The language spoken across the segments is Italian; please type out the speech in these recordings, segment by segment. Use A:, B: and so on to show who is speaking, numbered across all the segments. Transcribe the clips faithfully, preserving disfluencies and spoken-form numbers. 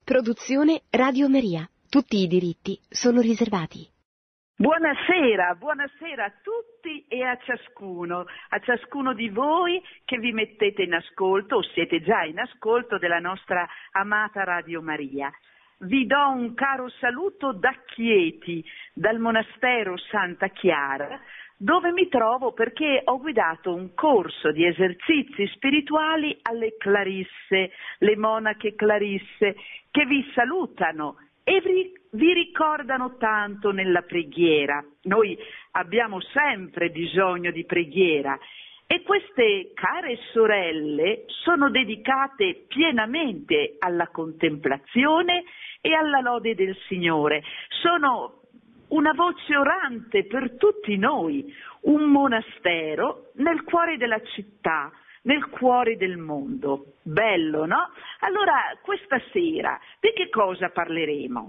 A: Produzione Radio Maria. Tutti i diritti sono riservati.
B: Buonasera, buonasera a tutti e a ciascuno, a ciascuno di voi che vi mettete in ascolto o siete già in ascolto della nostra amata Radio Maria. Vi do un caro saluto da Chieti, dal monastero Santa Chiara, dove mi trovo perché ho guidato un corso di esercizi spirituali alle Clarisse, le monache Clarisse, che vi salutano e vi, vi ricordano tanto nella preghiera. Noi abbiamo sempre bisogno di preghiera e queste care sorelle sono dedicate pienamente alla contemplazione e alla lode del Signore. Sono una voce orante per tutti noi, un monastero nel cuore della città, nel cuore del mondo. Bello, no? Allora, questa sera di che cosa parleremo?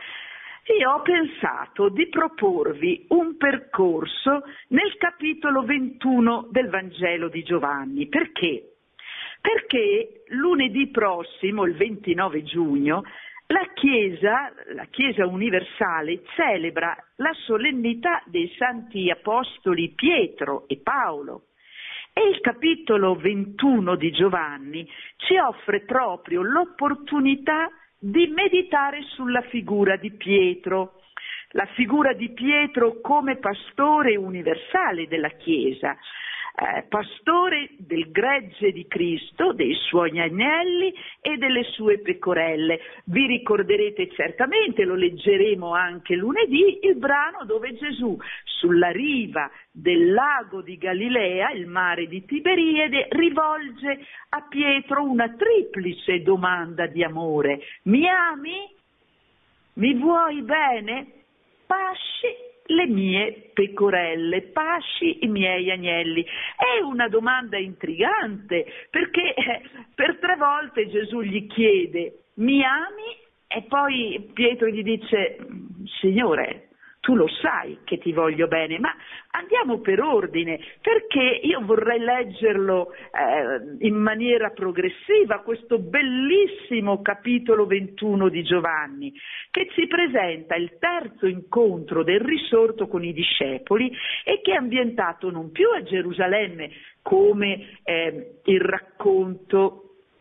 B: Io ho pensato di proporvi un percorso nel capitolo ventuno del Vangelo di Giovanni. Perché? Perché lunedì prossimo, il ventinove giugno, la Chiesa, la Chiesa universale, celebra la solennità dei santi apostoli Pietro e Paolo. E il capitolo ventuno di Giovanni ci offre proprio l'opportunità di meditare sulla figura di Pietro, la figura di Pietro come pastore universale della Chiesa, eh, pastore del gregge di Cristo, dei suoi agnelli e delle sue pecorelle. Vi ricorderete certamente, lo leggeremo anche lunedì, il brano dove Gesù sulla riva del lago di Galilea, il mare di Tiberiade, rivolge a Pietro una triplice domanda di amore. Mi ami? Mi vuoi bene? Pasci le mie pecorelle, pasci i miei agnelli. È una domanda intrigante, perché per tre volte Gesù gli chiede, mi ami? E poi Pietro gli dice, Signore, tu lo sai che ti voglio bene, ma andiamo per ordine, perché io vorrei leggerlo eh, in maniera progressiva, questo bellissimo capitolo ventuno di Giovanni, che ci presenta il terzo incontro del risorto con i discepoli e che è ambientato non più a Gerusalemme come eh, il racconto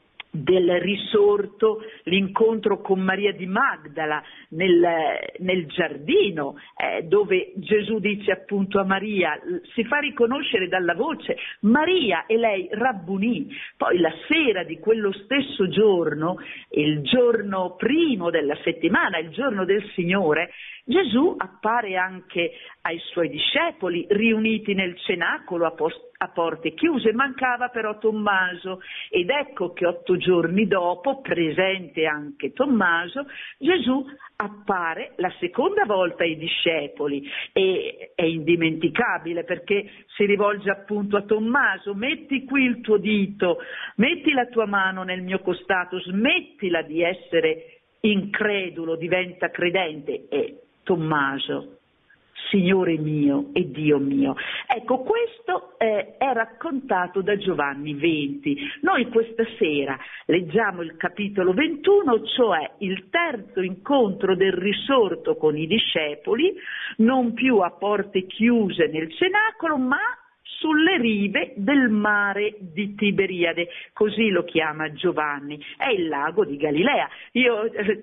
B: del risorto, l'incontro con Maria di Magdala nel, nel giardino, eh, dove Gesù dice appunto a Maria, si fa riconoscere dalla voce Maria e lei Rabbunì. Poi la sera di quello stesso giorno, il giorno primo della settimana, il giorno del Signore, Gesù appare anche ai suoi discepoli riuniti nel cenacolo a, post- a porte chiuse, mancava però Tommaso ed ecco che otto giorni dopo, presente anche Tommaso, Gesù appare la seconda volta ai discepoli e è indimenticabile perché si rivolge appunto a Tommaso, metti qui il tuo dito, metti la tua mano nel mio costato, smettila di essere incredulo, diventa credente. E Tommaso, Signore mio e Dio mio. Ecco, questo eh, è raccontato da Giovanni venti. Noi questa sera leggiamo il capitolo ventuno, cioè il terzo incontro del risorto con i discepoli, non più a porte chiuse nel cenacolo, ma sulle rive del mare di Tiberiade, così lo chiama Giovanni, è il lago di Galilea. Io eh,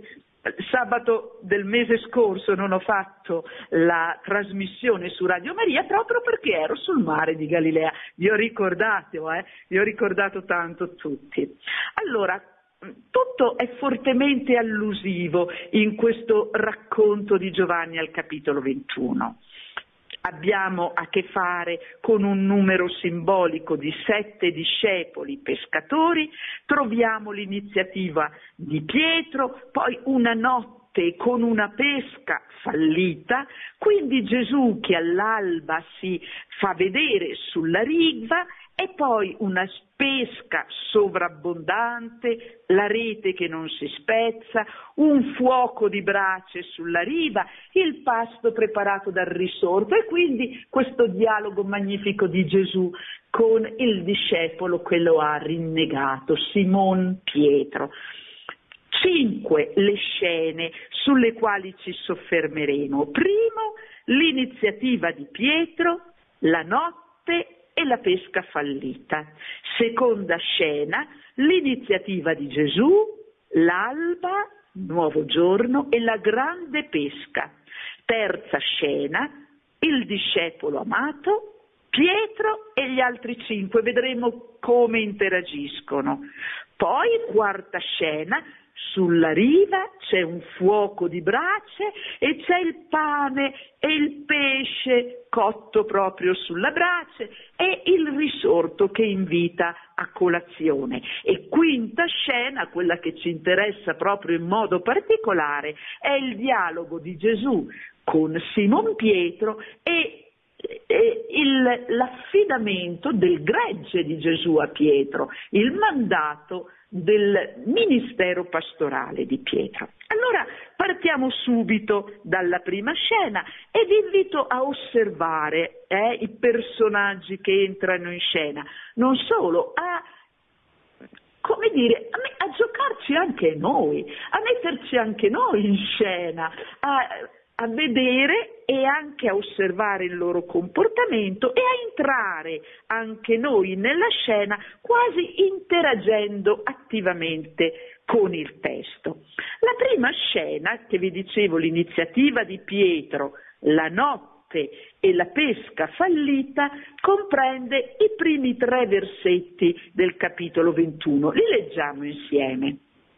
B: sabato del mese scorso non ho fatto la trasmissione su Radio Maria proprio perché ero sul mare di Galilea, vi ho ricordato, eh? vi ho ricordato tanto tutti. Allora, tutto è fortemente allusivo in questo racconto di Giovanni al capitolo ventuno. Abbiamo a che fare con un numero simbolico di sette discepoli pescatori, troviamo l'iniziativa di Pietro, poi una notte con una pesca fallita, quindi Gesù che all'alba si fa vedere sulla riva e poi una pesca sovrabbondante, la rete che non si spezza, un fuoco di brace sulla riva, il pasto preparato dal risorto e quindi questo dialogo magnifico di Gesù con il discepolo che lo ha rinnegato, Simon Pietro. Cinque le scene sulle quali ci soffermeremo. Primo, l'iniziativa di Pietro, la notte e la pesca fallita. Seconda scena, l'iniziativa di Gesù, l'alba, nuovo giorno e la grande pesca. Terza scena, il discepolo amato, Pietro e gli altri cinque. Vedremo come interagiscono. Poi, quarta scena, sulla riva c'è un fuoco di brace e c'è il pane e il pesce cotto proprio sulla brace e il risorto che invita a colazione. E quinta scena, quella che ci interessa proprio in modo particolare, è il dialogo di Gesù con Simon Pietro e il, l'affidamento del gregge di Gesù a Pietro, il mandato del ministero pastorale di Pietro. Allora partiamo subito dalla prima scena e vi invito a osservare eh, i personaggi che entrano in scena, non solo a, come dire, a, me, a giocarci anche noi, a metterci anche noi in scena, a, a vedere e anche a osservare il loro comportamento e a entrare anche noi nella scena quasi interagendo attivamente con il testo. La prima scena, che vi dicevo, l'iniziativa di Pietro, la notte e la pesca fallita, comprende i primi tre versetti del capitolo ventuno. Li leggiamo insieme.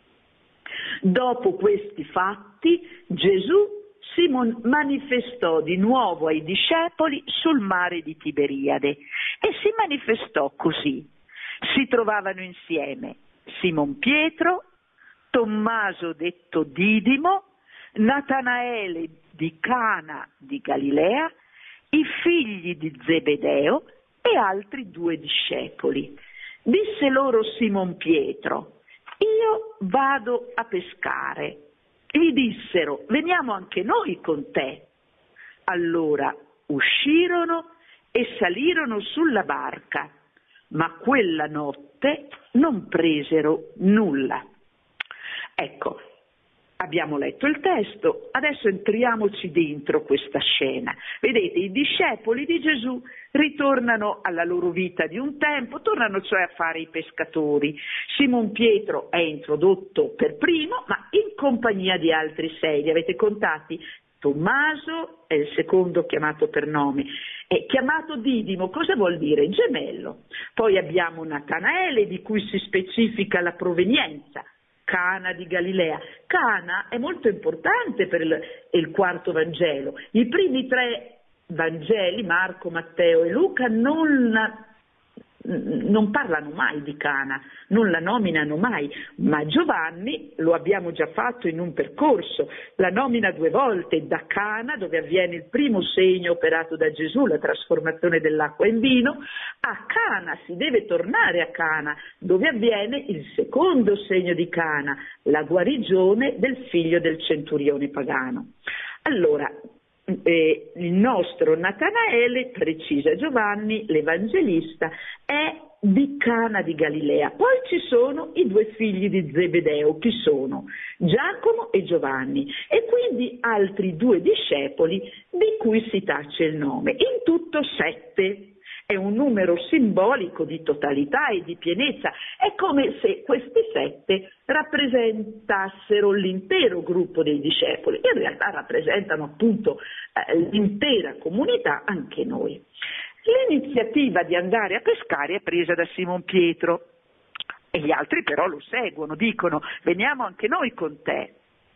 B: Dopo questi fatti, Gesù si manifestò di nuovo ai discepoli sul mare di Tiberiade e si manifestò così. Si trovavano insieme Simon Pietro, Tommaso detto Didimo, Natanaele di Cana di Galilea, i figli di Zebedeo e altri due discepoli. Disse loro Simon Pietro: io vado a pescare. Gli dissero: veniamo anche noi con te. Allora uscirono e salirono sulla barca, ma quella notte non presero nulla. Ecco, abbiamo letto il testo, adesso entriamoci dentro questa scena. Vedete, i discepoli di Gesù ritornano alla loro vita di un tempo, tornano cioè a fare i pescatori. Simon Pietro è introdotto per primo, ma in compagnia di altri sei, li avete contati? Tommaso è il secondo chiamato per nome, è chiamato Didimo, cosa vuol dire? Gemello. Poi abbiamo Natanaele, di cui si specifica la provenienza, Cana di Galilea. Cana è molto importante per il, il quarto Vangelo. I primi tre Vangeli, Marco, Matteo e Luca, non, non parlano mai di Cana, non la nominano mai, ma Giovanni, lo abbiamo già fatto in un percorso, la nomina due volte, da Cana, dove avviene il primo segno operato da Gesù, la trasformazione dell'acqua in vino, a Cana, si deve tornare a Cana, dove avviene il secondo segno di Cana, la guarigione del figlio del centurione pagano. Allora, Eh, il nostro Natanaele, precisa Giovanni, l'Evangelista, è di Cana di Galilea. Poi ci sono i due figli di Zebedeo, chi sono? Giacomo e Giovanni, e quindi altri due discepoli di cui si tace il nome. In tutto sette. È un numero simbolico di totalità e di pienezza, è come se questi sette rappresentassero l'intero gruppo dei discepoli, in realtà rappresentano appunto eh, l'intera comunità, anche noi. L'iniziativa di andare a pescare è presa da Simon Pietro e gli altri però lo seguono, dicono: veniamo anche noi con te.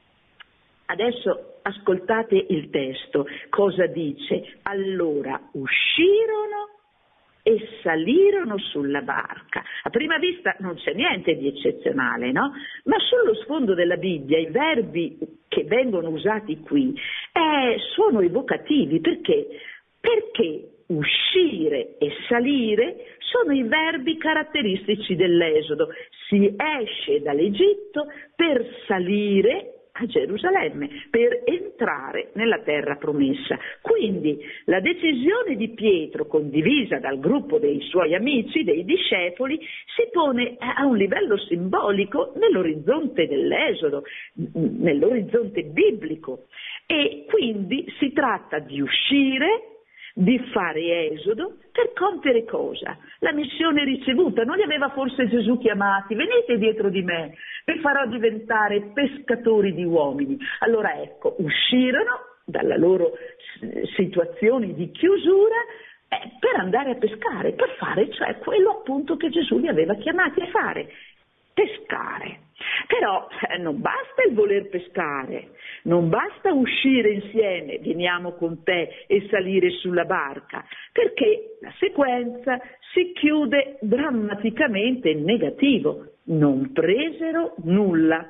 B: Adesso ascoltate il testo, cosa dice? Allora uscirono e salirono sulla barca. A prima vista non c'è niente di eccezionale, no? Ma sullo sfondo della Bibbia i verbi che vengono usati qui eh, sono evocativi. Perché? Perché uscire e salire sono i verbi caratteristici dell'Esodo. Si esce dall'Egitto per salire a Gerusalemme per entrare nella terra promessa. Quindi la decisione di Pietro, condivisa dal gruppo dei suoi amici, dei discepoli, si pone a un livello simbolico nell'orizzonte dell'Esodo, nell'orizzonte biblico, e quindi si tratta di uscire, di fare esodo per compiere cosa? La missione ricevuta. Non li aveva forse Gesù chiamati? Venite dietro di me, vi farò diventare pescatori di uomini. Allora ecco, uscirono dalla loro situazione di chiusura eh, per andare a pescare, per fare cioè quello appunto che Gesù li aveva chiamati a fare, pescare. Però eh, non basta il voler pescare, non basta uscire insieme, veniamo con te e salire sulla barca, perché la sequenza si chiude drammaticamente in negativo. Non presero nulla.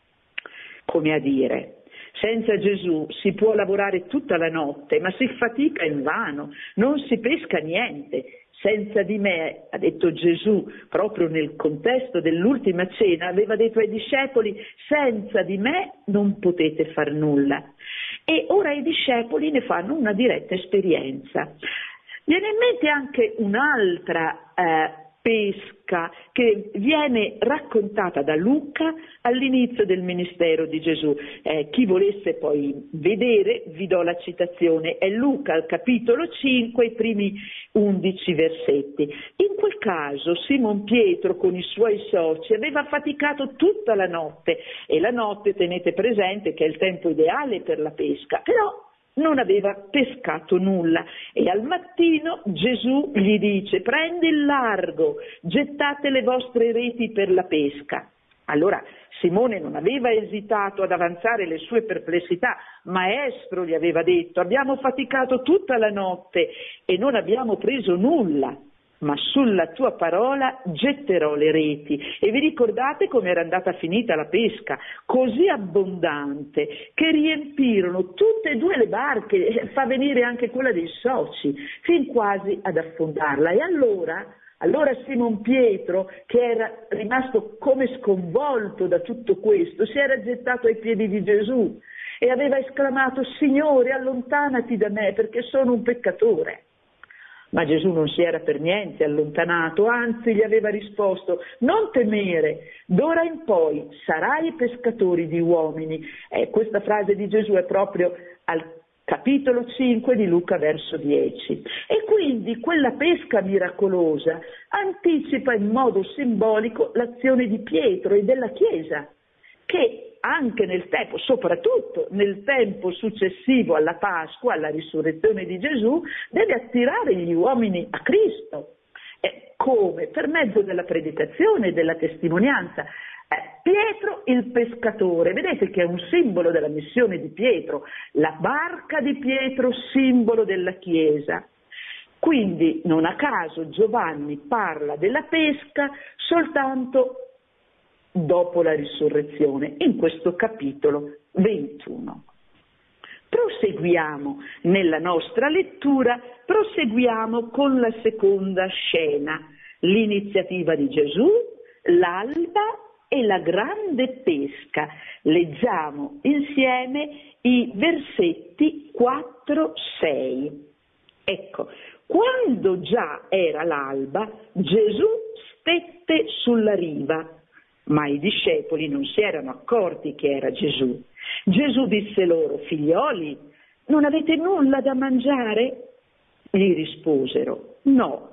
B: Come a dire, senza Gesù si può lavorare tutta la notte, ma si fatica invano, non si pesca niente. Senza di me, ha detto Gesù, proprio nel contesto dell'ultima cena, aveva detto ai discepoli, senza di me non potete far nulla. E ora i discepoli ne fanno una diretta esperienza. Viene in mente anche un'altra eh, pesca che viene raccontata da Luca all'inizio del ministero di Gesù. Eh, chi volesse poi vedere, vi do la citazione, è Luca al capitolo cinque, i primi undici versetti. In quel caso Simon Pietro con i suoi soci aveva faticato tutta la notte, e la notte tenete presente che è il tempo ideale per la pesca, però non aveva pescato nulla, e al mattino Gesù gli dice: prendi il largo, gettate le vostre reti per la pesca. Allora Simone non aveva esitato ad avanzare le sue perplessità. Maestro, gli aveva detto, abbiamo faticato tutta la notte e non abbiamo preso nulla, ma sulla tua parola getterò le reti. E vi ricordate come era andata finita la pesca? Così abbondante che riempirono tutte e due le barche, fa venire anche quella dei soci, fin quasi ad affondarla. E allora, allora Simon Pietro, che era rimasto come sconvolto da tutto questo, si era gettato ai piedi di Gesù e aveva esclamato: Signore, allontanati da me perché sono un peccatore. Ma Gesù non si era per niente allontanato, anzi gli aveva risposto: non temere, d'ora in poi sarai pescatori di uomini. Eh, questa frase di Gesù è proprio al capitolo cinque di Luca, verso dieci. E quindi quella pesca miracolosa anticipa in modo simbolico l'azione di Pietro e della Chiesa, che anche nel tempo, soprattutto nel tempo successivo alla Pasqua, alla risurrezione di Gesù, deve attirare gli uomini a Cristo. E come? Per mezzo della predicazione e della testimonianza. Eh, Pietro il pescatore, vedete che è un simbolo della missione di Pietro, la barca di Pietro, simbolo della Chiesa. Quindi non a caso Giovanni parla della pesca soltanto dopo la risurrezione, in questo capitolo ventuno. Proseguiamo nella nostra lettura, proseguiamo con la seconda scena, l'iniziativa di Gesù, l'alba e la grande pesca. Leggiamo insieme i versetti quattro sei. Ecco, quando già era l'alba, Gesù stette sulla riva, ma i discepoli non si erano accorti che era Gesù. Gesù disse loro: figlioli, non avete nulla da mangiare? Gli risposero: no.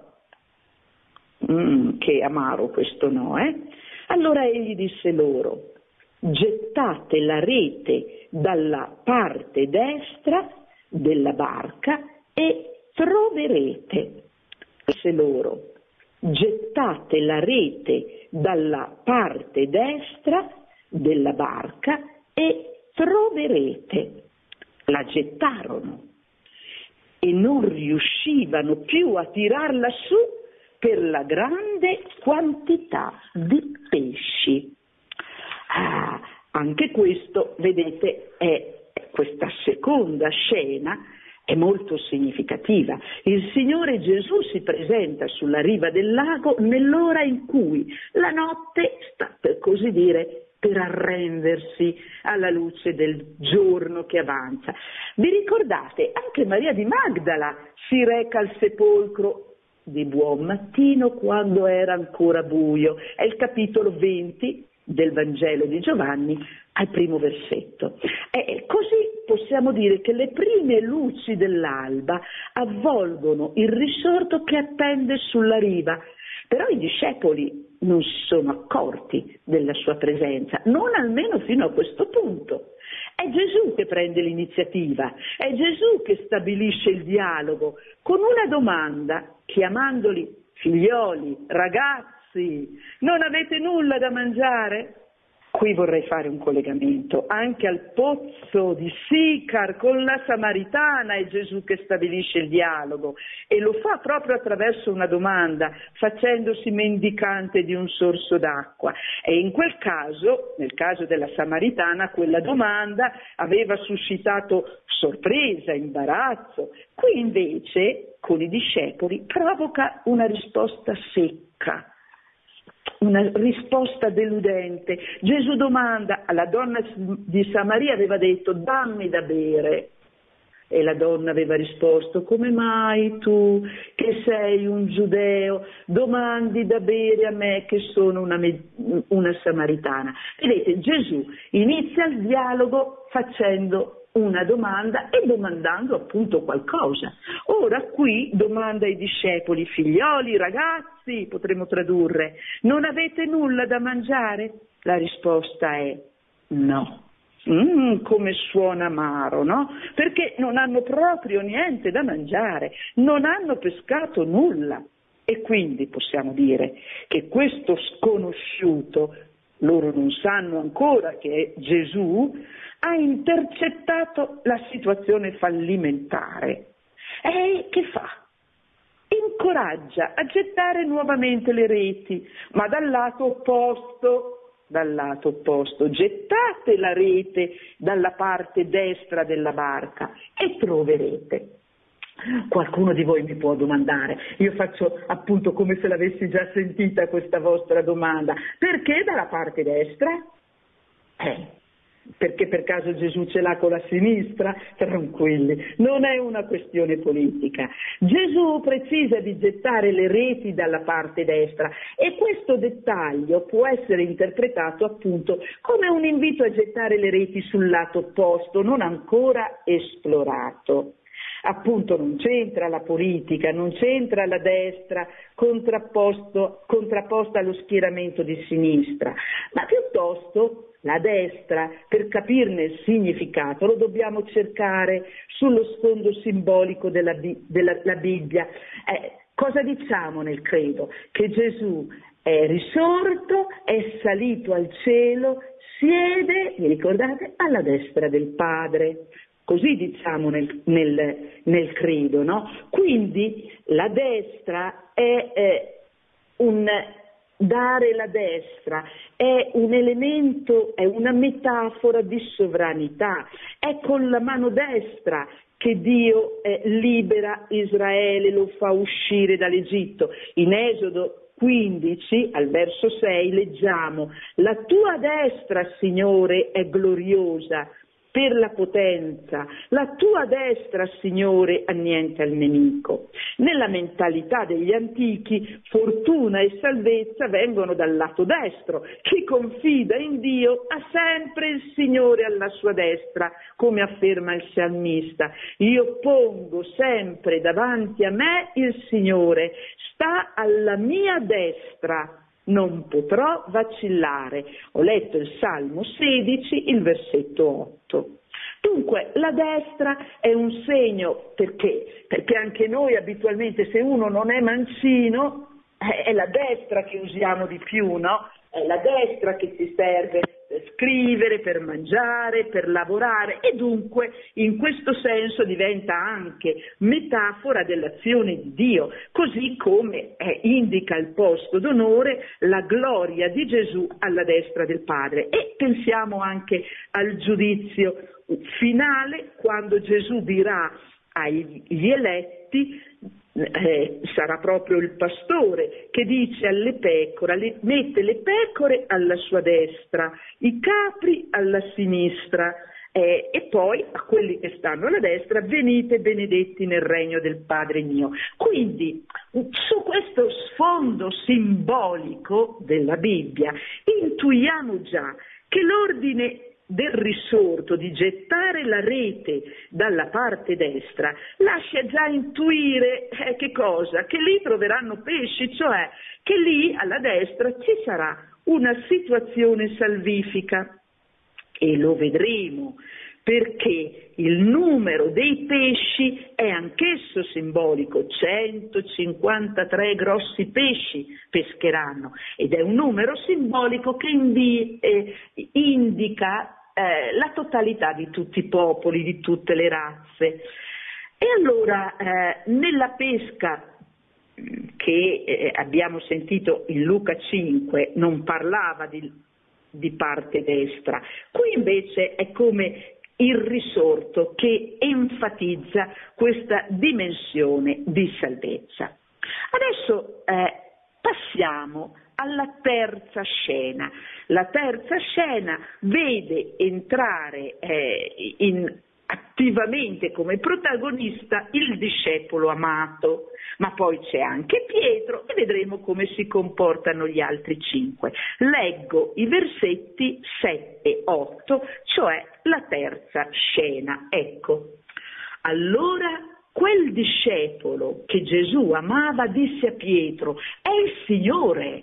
B: Mm, che amaro questo no, eh? Allora egli disse loro: gettate la rete dalla parte destra della barca e troverete. Disse loro: gettate la rete dalla parte destra della barca e troverete. La gettarono e non riuscivano più a tirarla su per la grande quantità di pesci. Ah, anche questo, vedete, è questa seconda scena è molto significativa. Il Signore Gesù si presenta sulla riva del lago nell'ora in cui la notte sta, per così dire, per arrendersi alla luce del giorno che avanza. Vi ricordate? Anche Maria di Magdala si reca al sepolcro di buon mattino quando era ancora buio. È il capitolo venti del Vangelo di Giovanni, al primo versetto. E così possiamo dire che le prime luci dell'alba avvolgono il risorto che attende sulla riva, però i discepoli non si sono accorti della sua presenza, non almeno fino a questo punto. È Gesù che prende l'iniziativa, è Gesù che stabilisce il dialogo con una domanda, chiamandoli figlioli, ragazzi, non avete nulla da mangiare? Qui vorrei fare un collegamento anche al pozzo di Sicar con la Samaritana. È Gesù che stabilisce il dialogo e lo fa proprio attraverso una domanda, facendosi mendicante di un sorso d'acqua. E in quel caso, nel caso della Samaritana, quella domanda aveva suscitato sorpresa, imbarazzo. Qui invece, con i discepoli, provoca una risposta secca. Una risposta deludente. Gesù domanda, alla donna di Samaria aveva detto dammi da bere, e la donna aveva risposto come mai tu che sei un giudeo domandi da bere a me che sono una, una samaritana. Vedete, Gesù inizia il dialogo facendo una domanda e domandando appunto qualcosa. Ora qui domanda ai discepoli, figlioli, ragazzi, potremmo tradurre, non avete nulla da mangiare? La risposta è no. Mm, come suona amaro, no? Perché non hanno proprio niente da mangiare, non hanno pescato nulla. E quindi possiamo dire che questo sconosciuto, loro non sanno ancora che è Gesù, ha intercettato la situazione fallimentare. E che fa? Incoraggia a gettare nuovamente le reti, ma dal lato opposto, dal lato opposto, gettate la rete dalla parte destra della barca e troverete. Qualcuno di voi mi può domandare, io faccio appunto come se l'avessi già sentita questa vostra domanda, perché dalla parte destra? Eh, perché per caso Gesù ce l'ha con la sinistra? Tranquilli, non è una questione politica. Gesù precisa di gettare le reti dalla parte destra e questo dettaglio può essere interpretato appunto come un invito a gettare le reti sul lato opposto, non ancora esplorato. Appunto non c'entra la politica, non c'entra la destra contrapposto, contrapposta allo schieramento di sinistra, ma piuttosto la destra, per capirne il significato, lo dobbiamo cercare sullo sfondo simbolico della, della la Bibbia. Eh, cosa diciamo nel credo? Che Gesù è risorto, è salito al cielo, siede, vi ricordate, alla destra del Padre. Così diciamo nel, nel, nel credo, no? Quindi la destra è eh, un dare la destra, è un elemento, è una metafora di sovranità, è con la mano destra che Dio eh, libera Israele, lo fa uscire dall'Egitto. In Esodo quindici, al verso sei, leggiamo: la tua destra, Signore, è gloriosa per la potenza, la tua destra, Signore, annienta il nemico. Nella mentalità degli antichi, fortuna e salvezza vengono dal lato destro. Chi confida in Dio ha sempre il Signore alla sua destra, come afferma il salmista. Io pongo sempre davanti a me il Signore, sta alla mia destra, non potrò vacillare. Ho letto il Salmo sedici, il versetto otto. Dunque la destra è un segno, perché? Perché anche noi abitualmente, se uno non è mancino, è la destra che usiamo di più, no? È la destra che ci serve per scrivere, per mangiare, per lavorare, e dunque in questo senso diventa anche metafora dell'azione di Dio, così come eh, indica il posto d'onore la gloria di Gesù alla destra del Padre. E pensiamo anche al giudizio finale, quando Gesù dirà
C: agli eletti eh, sarà proprio il pastore che dice alle pecore, le, mette le pecore alla sua destra, i capri alla sinistra, eh, e poi a quelli che stanno alla destra: venite benedetti nel regno del Padre mio. Quindi su questo sfondo simbolico della Bibbia intuiamo già che l'ordine del risorto di gettare la rete dalla parte destra lascia già intuire eh, che cosa? Che lì troveranno pesci, cioè che lì alla destra ci sarà una situazione salvifica, e lo vedremo, perché il numero dei pesci è anch'esso simbolico: centocinquantatré grossi pesci pescheranno, ed è un numero simbolico che indi, eh, indica eh, la totalità di tutti i popoli, di tutte le razze. E allora eh, nella pesca che eh, abbiamo sentito in Luca cinque non parlava di, di parte destra, qui invece è come il risorto che enfatizza questa dimensione di salvezza. Adesso eh, passiamo alla terza scena. La terza scena vede entrare eh, in, attivamente come protagonista il discepolo amato, ma poi c'è anche Pietro, e vedremo come si comportano gli altri cinque. Leggo i versetti sette e otto, cioè la terza scena. Ecco: allora quel discepolo che Gesù amava disse a Pietro: è il Signore.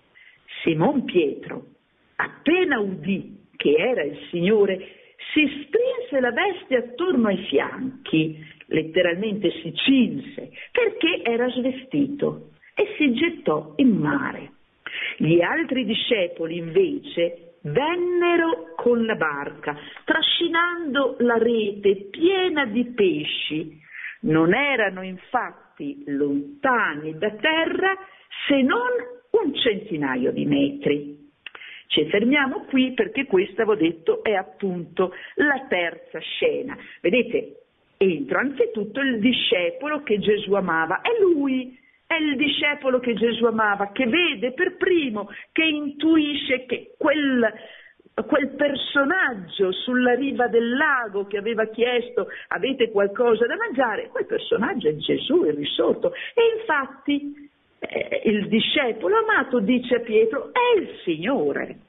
C: Simon Pietro, appena udì che era il Signore, si strinse la veste attorno ai fianchi, letteralmente si cinse, perché era svestito, e si gettò in mare. Gli altri discepoli invece vennero con la barca, trascinando la rete piena di pesci. Non erano infatti lontani da terra se non un centinaio di metri. Ci fermiamo qui perché questa, avevo detto, è appunto la terza scena. Vedete, entra anzitutto il discepolo che Gesù amava, è lui, è il discepolo che Gesù amava, che vede per primo, che intuisce che quel, quel personaggio sulla riva del lago che aveva chiesto: avete qualcosa da mangiare? Quel personaggio è Gesù, il risorto. E infatti eh, il discepolo amato dice a Pietro: è il Signore.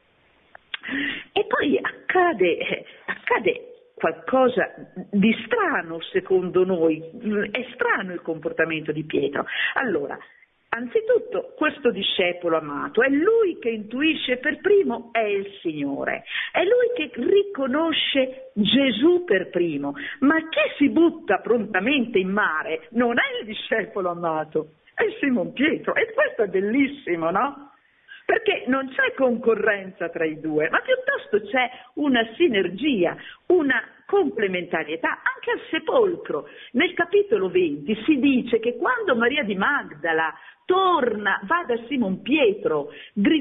C: E poi accade, eh, accade qualcosa di strano secondo noi, è strano il comportamento di Pietro. Allora, anzitutto questo discepolo amato, è lui che intuisce per primo: è il Signore, è lui che riconosce Gesù per primo, ma chi si butta prontamente in mare non è il discepolo amato, è Simon Pietro. E questo è bellissimo, no? Perché non c'è concorrenza tra i due, ma piuttosto c'è una sinergia, una complementarietà. Anche al sepolcro, nel capitolo venti, si dice che quando Maria di Magdala torna, va da Simon Pietro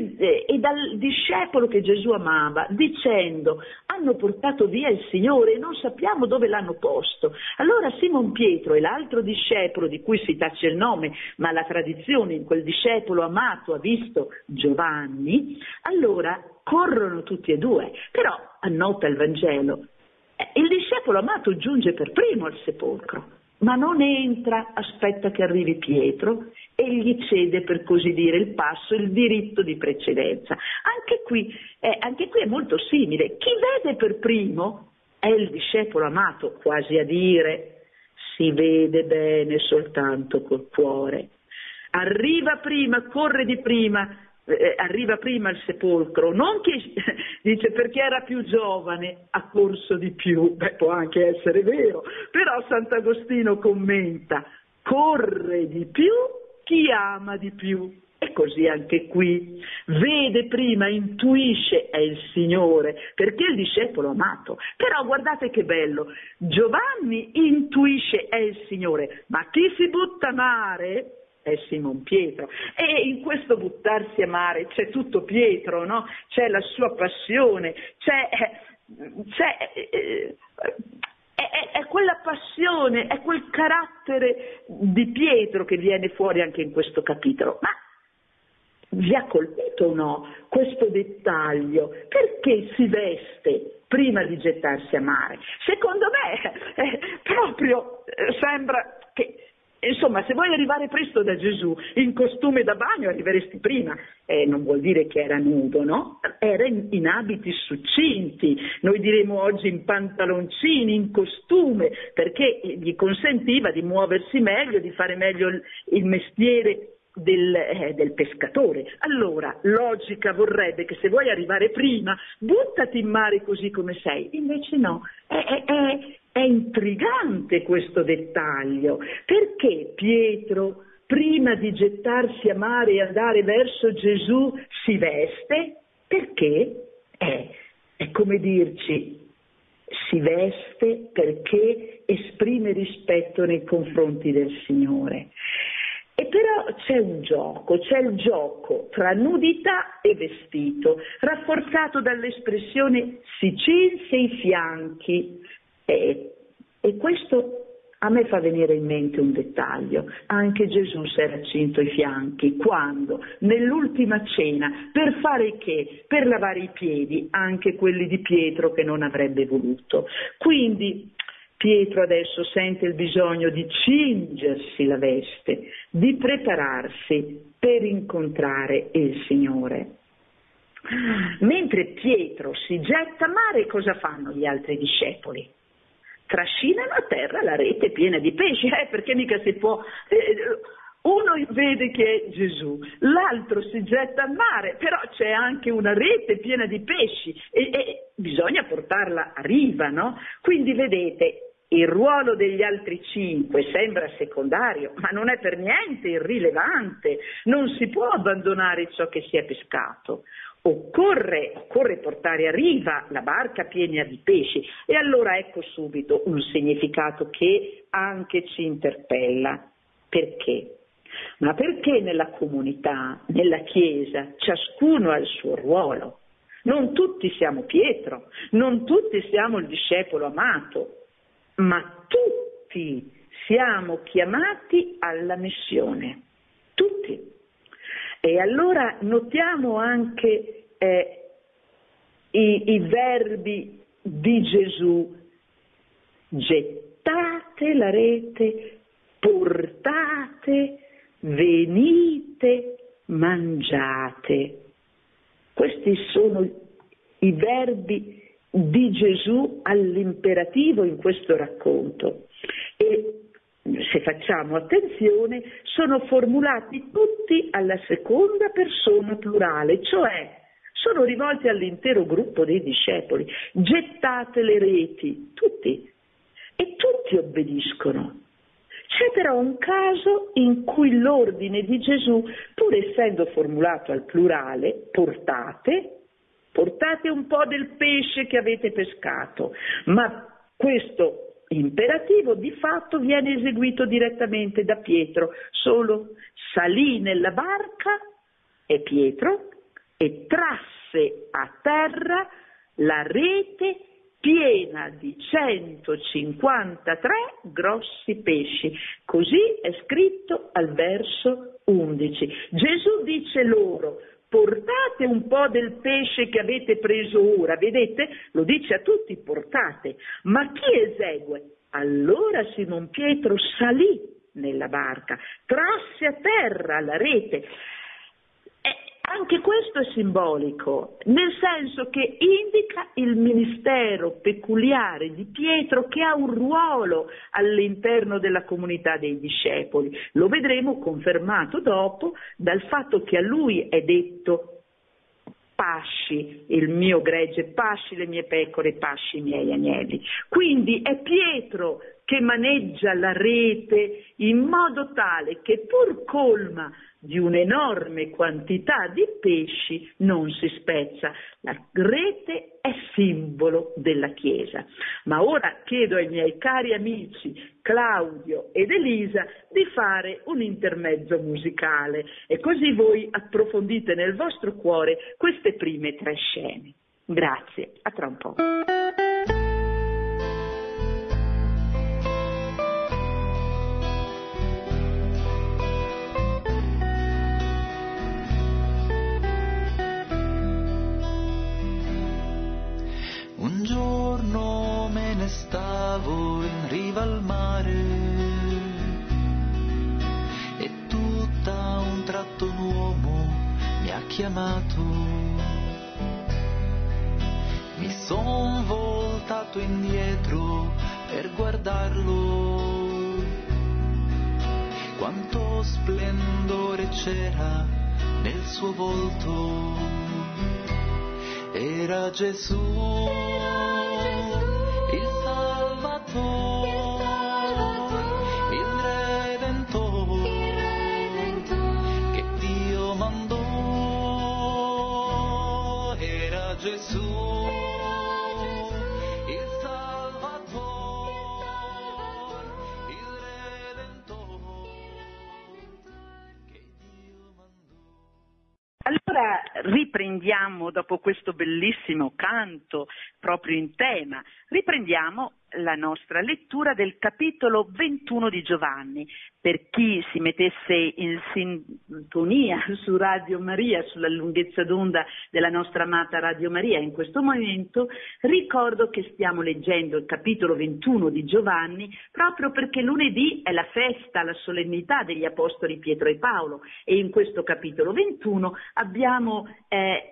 C: e dal discepolo che Gesù amava, dicendo: hanno portato via il Signore e non sappiamo dove l'hanno posto. Allora Simon Pietro e l'altro discepolo, di cui si tace il nome, ma la tradizione in quel discepolo amato ha visto Giovanni, allora corrono tutti e due. Però, annota il Vangelo, il discepolo amato giunge per primo al sepolcro, ma non entra, aspetta che arrivi Pietro e gli cede, per così dire, il passo, il diritto di precedenza. Anche qui, eh, anche qui è molto simile. Chi vede per primo è il discepolo amato, quasi a dire: si vede bene soltanto col cuore. Arriva prima, corre di prima, eh, arriva prima al sepolcro, non che dice perché era più giovane, ha corso di più. Beh, può anche essere vero, però Sant'Agostino commenta: corre di più chi ama di più. E così anche qui, vede prima, intuisce, è il Signore, perché è il discepolo amato. Però guardate che bello, Giovanni intuisce, è il Signore, ma chi si butta a mare è Simon Pietro. E in questo buttarsi a mare c'è tutto Pietro, no? C'è la sua passione, c'è, c'è, è, è quella passione, è quel carattere di Pietro che viene fuori anche in questo capitolo. Ma vi ha colpito o no questo dettaglio? Perché si veste prima di gettarsi a mare? Secondo me eh, proprio eh, sembra che, insomma, se vuoi arrivare presto da Gesù in costume da bagno arriveresti prima. Eh, non vuol dire che era nudo, no? Era in, in abiti succinti, noi diremo oggi in pantaloncini, in costume, perché gli consentiva di muoversi meglio, di fare meglio il, il mestiere Del, eh, del pescatore. Allora, logica vorrebbe che se vuoi arrivare prima, buttati in mare così come sei. Invece no, è, è, è, è intrigante questo dettaglio. Perché Pietro, prima di gettarsi a mare e andare verso Gesù, si veste? Perché? È, è come dirci, si veste perché esprime rispetto nei confronti del Signore. E però c'è un gioco, c'è il gioco tra nudità e vestito, rafforzato dall'espressione si cinse i fianchi. E, e questo a me fa venire in mente un dettaglio. Anche Gesù si era cinto i fianchi. Quando? Nell'ultima cena. Per fare che? Per lavare i piedi, anche quelli di Pietro che non avrebbe voluto. Quindi Pietro adesso sente il bisogno di cingersi la veste, di prepararsi per incontrare il Signore. Mentre Pietro si getta a mare, cosa fanno gli altri discepoli? Trascinano a terra la rete piena di pesci, eh, perché mica si può... Eh, uno vede che è Gesù, l'altro si getta a mare, però c'è anche una rete piena di pesci e, e bisogna portarla a riva, no? Quindi vedete, il ruolo degli altri cinque sembra secondario, ma non è per niente irrilevante. Non si può abbandonare ciò che si è pescato. Occorre, occorre portare a riva la barca piena di pesci. E allora ecco subito un significato che anche ci interpella. Perché? Ma perché nella comunità, nella Chiesa, ciascuno ha il suo ruolo. Non tutti siamo Pietro, non tutti siamo il discepolo amato. Ma tutti siamo chiamati alla missione, tutti. E allora notiamo anche eh, i, i verbi di Gesù: gettate la rete, portate, venite, mangiate. Questi sono i verbi di Gesù all'imperativo in questo racconto e se facciamo attenzione sono formulati tutti alla seconda persona plurale, cioè sono rivolti all'intero gruppo dei discepoli. Gettate le reti, tutti, e tutti obbediscono. C'è però un caso in cui l'ordine di Gesù, pur essendo formulato al plurale, portate, portate un po' del pesce che avete pescato, ma questo imperativo di fatto viene eseguito direttamente da Pietro, solo salì nella barca e Pietro e trasse a terra la rete piena di centocinquantatré grossi pesci. Così è scritto al verso undici. Gesù dice loro: portate un po' del pesce che avete preso ora, vedete? Lo dice a tutti, portate. Ma chi esegue? Allora Simon Pietro salì nella barca, trasse a terra la rete. E anche questo è simbolico, nel senso che indica il ministero peculiare di Pietro, che ha un ruolo all'interno della comunità dei discepoli. Lo vedremo confermato dopo dal fatto che a lui è detto: pasci il mio gregge, pasci le mie pecore, pasci i miei agnelli. Quindi è Pietro che maneggia la rete in modo tale che, pur colma di un'enorme quantità di pesci, non si spezza. La rete è simbolo della Chiesa. Ma ora chiedo ai miei cari amici Claudio ed Elisa di fare un intermezzo musicale e così voi approfondite nel vostro cuore queste prime tre scene. Grazie, a tra un po'.
D: chiamato, mi son voltato indietro per guardarlo, quanto splendore c'era nel suo volto, era Gesù, il Salvatore, il Redentore, che Dio mandò, era Gesù.
B: Allora riprendiamo, dopo questo bellissimo canto proprio in tema, riprendiamo la nostra lettura del capitolo ventuno di Giovanni. Per chi si mettesse in sintonia su Radio Maria, sulla lunghezza d'onda della nostra amata Radio Maria in questo momento, ricordo che stiamo leggendo il capitolo ventuno di Giovanni proprio perché lunedì è la festa, la solennità degli apostoli Pietro e Paolo, e in questo capitolo ventuno abbiamo eh,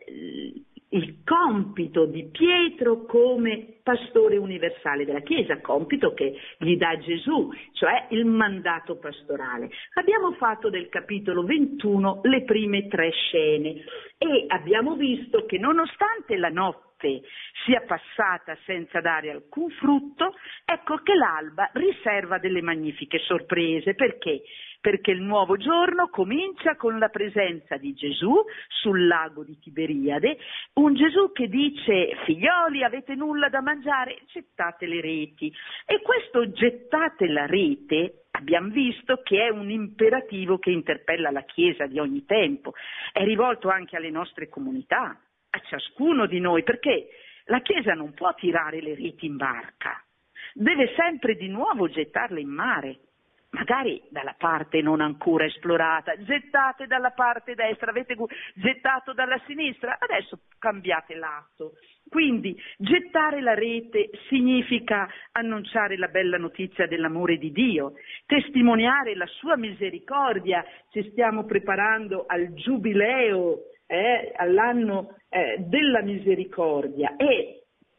B: il compito di Pietro come pastore universale della Chiesa, compito che gli dà Gesù, cioè il mandato pastorale. Abbiamo fatto del capitolo ventuno le prime tre scene e abbiamo visto che nonostante la notte sia passata senza dare alcun frutto, ecco che l'alba riserva delle magnifiche sorprese. Perché? Perché il nuovo giorno comincia con la presenza di Gesù sul lago di Tiberiade, un Gesù che dice: figlioli, avete nulla da mangiare? Gettate le reti. E questo gettate la rete abbiamo visto che è un imperativo che interpella la Chiesa di ogni tempo, è rivolto anche alle nostre comunità, a ciascuno di noi, perché la Chiesa non può tirare le reti in barca, deve sempre di nuovo gettarle in mare. Magari dalla parte non ancora esplorata, gettate dalla parte destra, avete gettato dalla sinistra, adesso cambiate lato. Quindi gettare la rete significa annunciare la bella notizia dell'amore di Dio, testimoniare la sua misericordia. Ci stiamo preparando al giubileo, eh, all'anno eh, della misericordia, e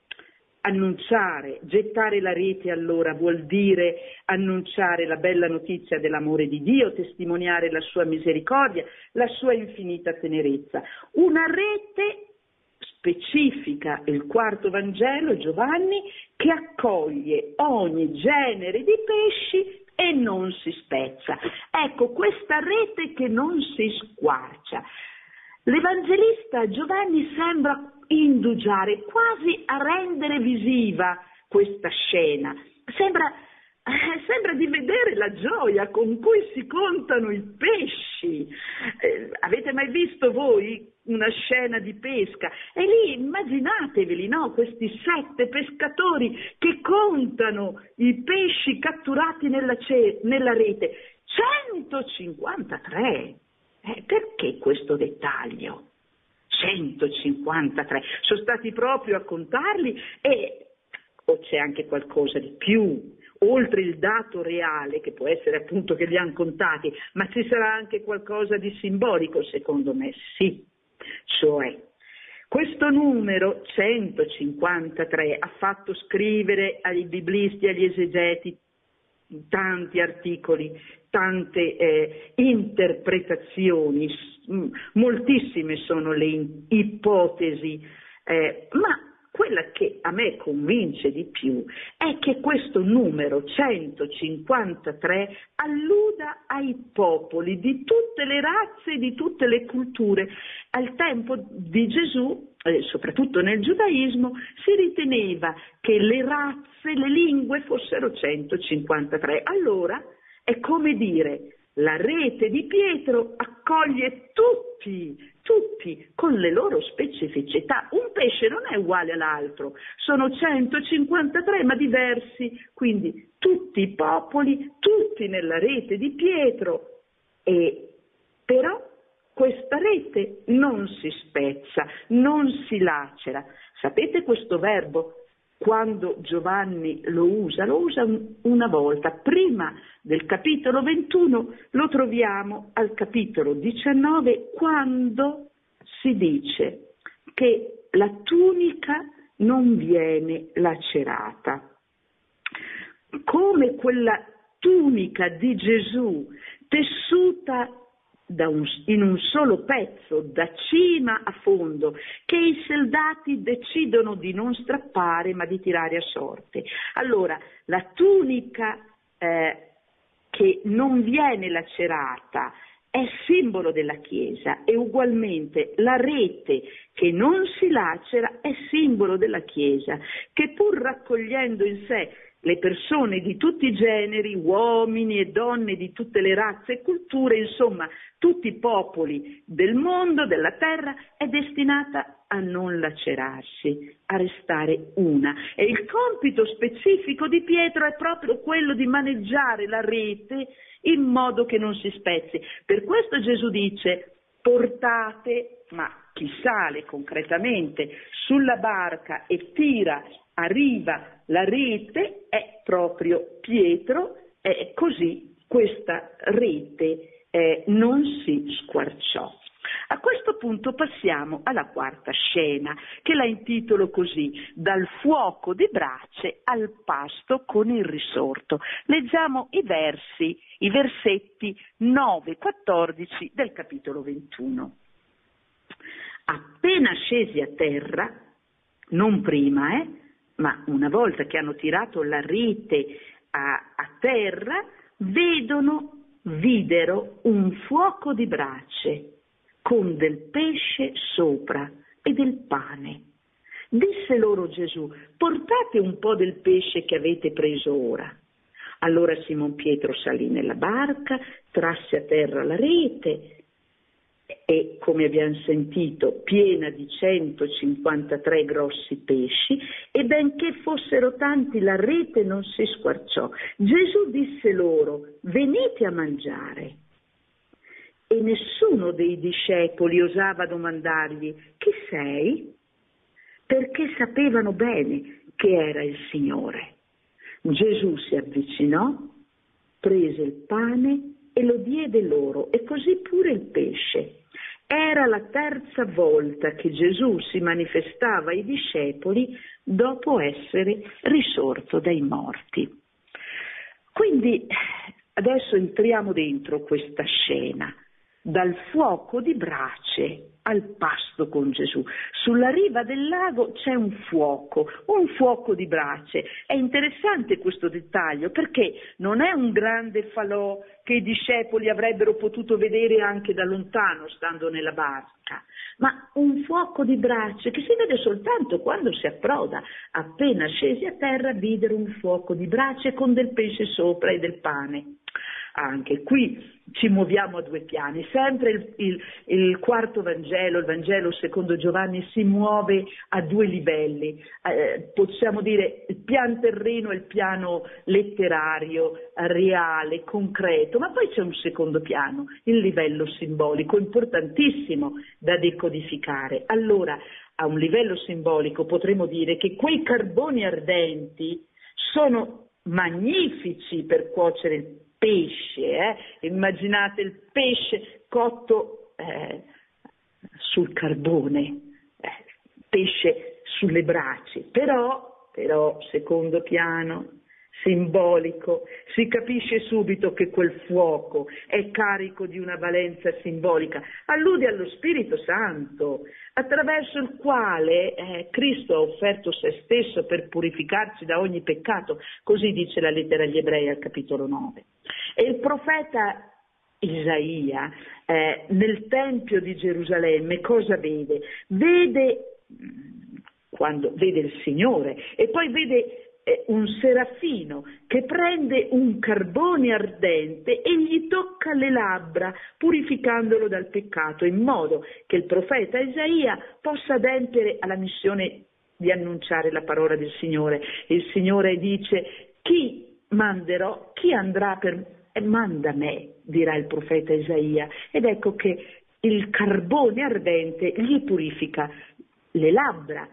B: annunciare, gettare la rete allora vuol dire annunciare la bella notizia dell'amore di Dio, testimoniare la sua misericordia, la sua infinita tenerezza. Una rete specifica, il quarto Vangelo, Giovanni, che accoglie ogni genere di pesci e non si spezza. Ecco, questa rete che non si squarcia. L'Evangelista Giovanni sembra indugiare, quasi a rendere visiva questa scena. Sembra, eh, sembra di vedere la gioia con cui si contano i pesci. Eh, avete mai visto voi una scena di pesca? E lì immaginateveli, no? Questi sette pescatori che contano i pesci catturati nella, ce- nella rete. centocinquantatré! Eh, perché questo dettaglio? centocinquantatré, sono stati proprio a contarli, e o c'è anche qualcosa di più, oltre il dato reale, che può essere appunto che li hanno contati, ma ci sarà anche qualcosa di simbolico? Secondo me sì, cioè questo numero centocinquantatré ha fatto scrivere ai biblisti e agli esegeti tanti articoli, tante eh, interpretazioni, moltissime sono le ipotesi, eh, ma quella che a me convince di più è che questo numero centocinquantatré alluda ai popoli di tutte le razze e di tutte le culture. Al tempo di Gesù, eh, soprattutto nel giudaismo, si riteneva che le razze, le lingue fossero centocinquantatré. Allora è come dire: la rete di Pietro accoglie tutti, tutti con le loro specificità. Un pesce non è uguale all'altro, sono centocinquantatré ma diversi, quindi tutti i popoli, tutti nella rete di Pietro. E però questa rete non si spezza, non si lacera. Sapete questo verbo? Quando Giovanni lo usa, lo usa una volta, prima del capitolo ventuno, lo troviamo al capitolo diciannove, quando
C: si dice che la tunica non viene lacerata, come quella tunica di Gesù tessuta da un, in un solo pezzo, da cima a fondo, che i soldati decidono di non strappare ma di tirare a sorte. Allora, la tunica eh, che non viene lacerata è simbolo della Chiesa, e ugualmente la rete che non si lacera è simbolo della Chiesa, che pur raccogliendo in sé le persone di tutti i generi, uomini e donne di tutte le razze e culture, insomma tutti i popoli del mondo, della terra, è destinata a non lacerarsi, a restare una. E il compito specifico di Pietro è proprio quello di maneggiare la rete in modo che non si spezzi. Per questo Gesù dice: portate, ma chi sale concretamente sulla barca e tira a riva la rete è proprio Pietro, e così questa rete eh, non si squarciò. A questo punto passiamo alla quarta scena, che la intitolo così: dal fuoco di brace al pasto con il risorto. Leggiamo i versi, i versetti nove quattordici del capitolo ventuno. Appena scesi a terra, non prima, eh, ma una volta che hanno tirato la rete a, a terra, vedono, videro un fuoco di brace con del pesce sopra e del pane. Disse loro Gesù: portate un po' del pesce che avete preso ora. Allora Simon Pietro salì nella barca, trasse a terra la rete e, come abbiamo sentito, piena di centocinquantatré grossi pesci, e benché fossero tanti la rete non si squarciò. Gesù disse loro: venite a mangiare. E nessuno dei discepoli osava domandargli: chi sei? Perché sapevano bene che era il Signore. Gesù si avvicinò, prese il pane e lo diede loro, e così pure il pesce. Era la terza volta che Gesù si manifestava ai discepoli dopo essere risorto dai morti. Quindi adesso entriamo dentro questa scena. Dal fuoco di brace al pasto con Gesù. Sulla riva del lago c'è un fuoco, un fuoco di brace. È interessante questo dettaglio, perché non è un grande falò che i discepoli avrebbero potuto vedere anche da lontano stando nella barca, ma un fuoco di brace che si vede soltanto quando si approda. Appena scesi a terra videro un fuoco di brace con del pesce sopra e del pane. Anche qui ci muoviamo a due piani, sempre il, il, il quarto Vangelo, il Vangelo secondo Giovanni, si muove a due livelli, eh, possiamo dire il piano terreno e il piano letterario, reale, concreto, ma poi c'è un secondo piano, il livello simbolico, importantissimo da decodificare. Allora, a un livello simbolico potremmo dire che quei carboni ardenti sono magnifici per cuocere il pesce, eh? Immaginate il pesce cotto eh, sul carbone, eh, pesce sulle braci, però, però secondo piano simbolico, si capisce subito che quel fuoco è carico di una valenza simbolica, allude allo Spirito Santo, attraverso il quale eh, Cristo ha offerto se stesso per purificarci da ogni peccato, così dice la lettera agli Ebrei al capitolo nove. E il profeta Isaia eh, nel Tempio di Gerusalemme cosa vede? Vede, quando vede il Signore, e poi vede un serafino che prende un carbone ardente e gli tocca le labbra, purificandolo dal peccato, in modo che il profeta Isaia possa adempiere alla missione di annunciare la parola del Signore. Il Signore dice: chi manderò, chi andrà per me? E manda me, dirà il profeta Isaia. Ed ecco che il carbone ardente gli purifica le labbra.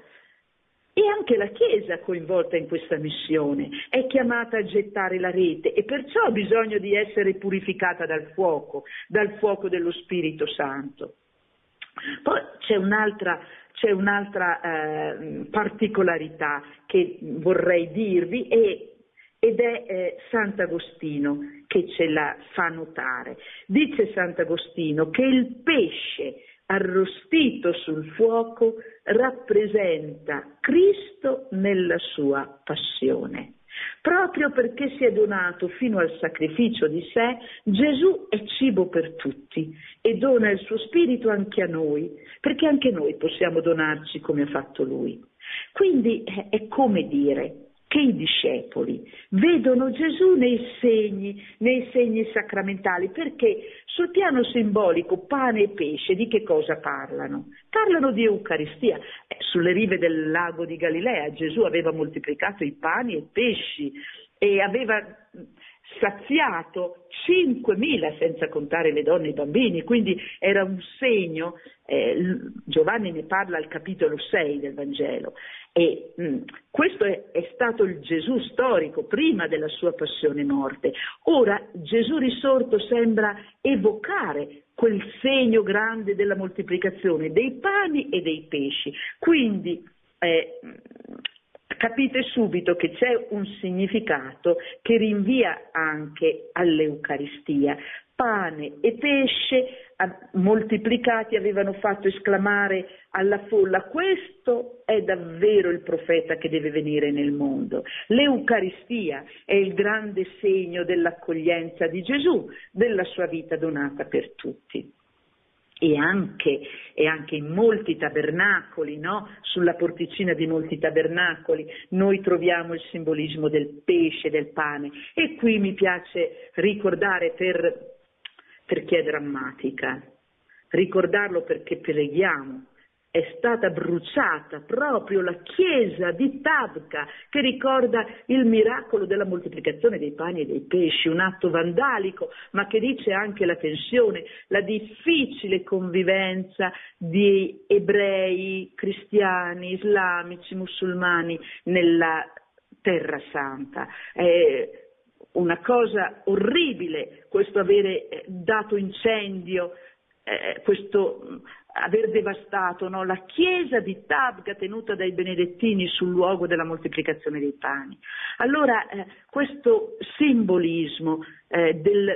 C: E anche la Chiesa coinvolta in questa missione è chiamata a gettare la rete, e perciò ha bisogno di essere purificata dal fuoco, dal fuoco dello Spirito Santo. Poi c'è un'altra, c'è un'altra eh, particolarità che vorrei dirvi e ed è eh, Sant'Agostino che ce la fa notare. Dice Sant'Agostino che il pesce arrostito sul fuoco rappresenta Cristo nella sua passione. Proprio perché si è donato fino al sacrificio di sé, Gesù è cibo per tutti e dona il suo spirito anche a noi, perché anche noi possiamo donarci come ha fatto Lui. Quindi è come dire che i discepoli vedono Gesù nei segni, nei segni sacramentali, perché sul piano simbolico pane e pesce di che cosa parlano? Parlano di Eucaristia. Eh, sulle rive del lago di Galilea Gesù aveva moltiplicato i pani e i pesci e aveva saziato cinquemila, senza contare le donne e i bambini, quindi era un segno, eh, Giovanni ne parla al capitolo sei del Vangelo, e mh, questo è, è stato il Gesù storico prima della sua passione e morte. Ora Gesù risorto sembra evocare quel segno grande della moltiplicazione dei pani e dei pesci, quindi eh, capite subito che c'è un significato che rinvia anche all'Eucaristia. Pane e pesce moltiplicati avevano fatto esclamare alla folla: questo è davvero il profeta che deve venire nel mondo. L'Eucaristia è il grande segno dell'accoglienza di Gesù, della sua vita donata per tutti. E anche, e anche in molti tabernacoli, no? Sulla porticina di molti tabernacoli noi troviamo il simbolismo del pesce e del pane. E qui mi piace ricordare, per, per chi è drammatica, ricordarlo perché preghiamo. È stata bruciata proprio la chiesa di Tabca, che ricorda il miracolo della moltiplicazione dei pani e dei pesci, un atto vandalico, ma che dice anche la tensione, la difficile convivenza di ebrei, cristiani, islamici, musulmani nella Terra Santa. È una cosa orribile questo avere dato incendio, eh, questo aver devastato, no, la chiesa di Tabga tenuta dai benedettini sul luogo della moltiplicazione dei pani. Allora eh, questo simbolismo eh, del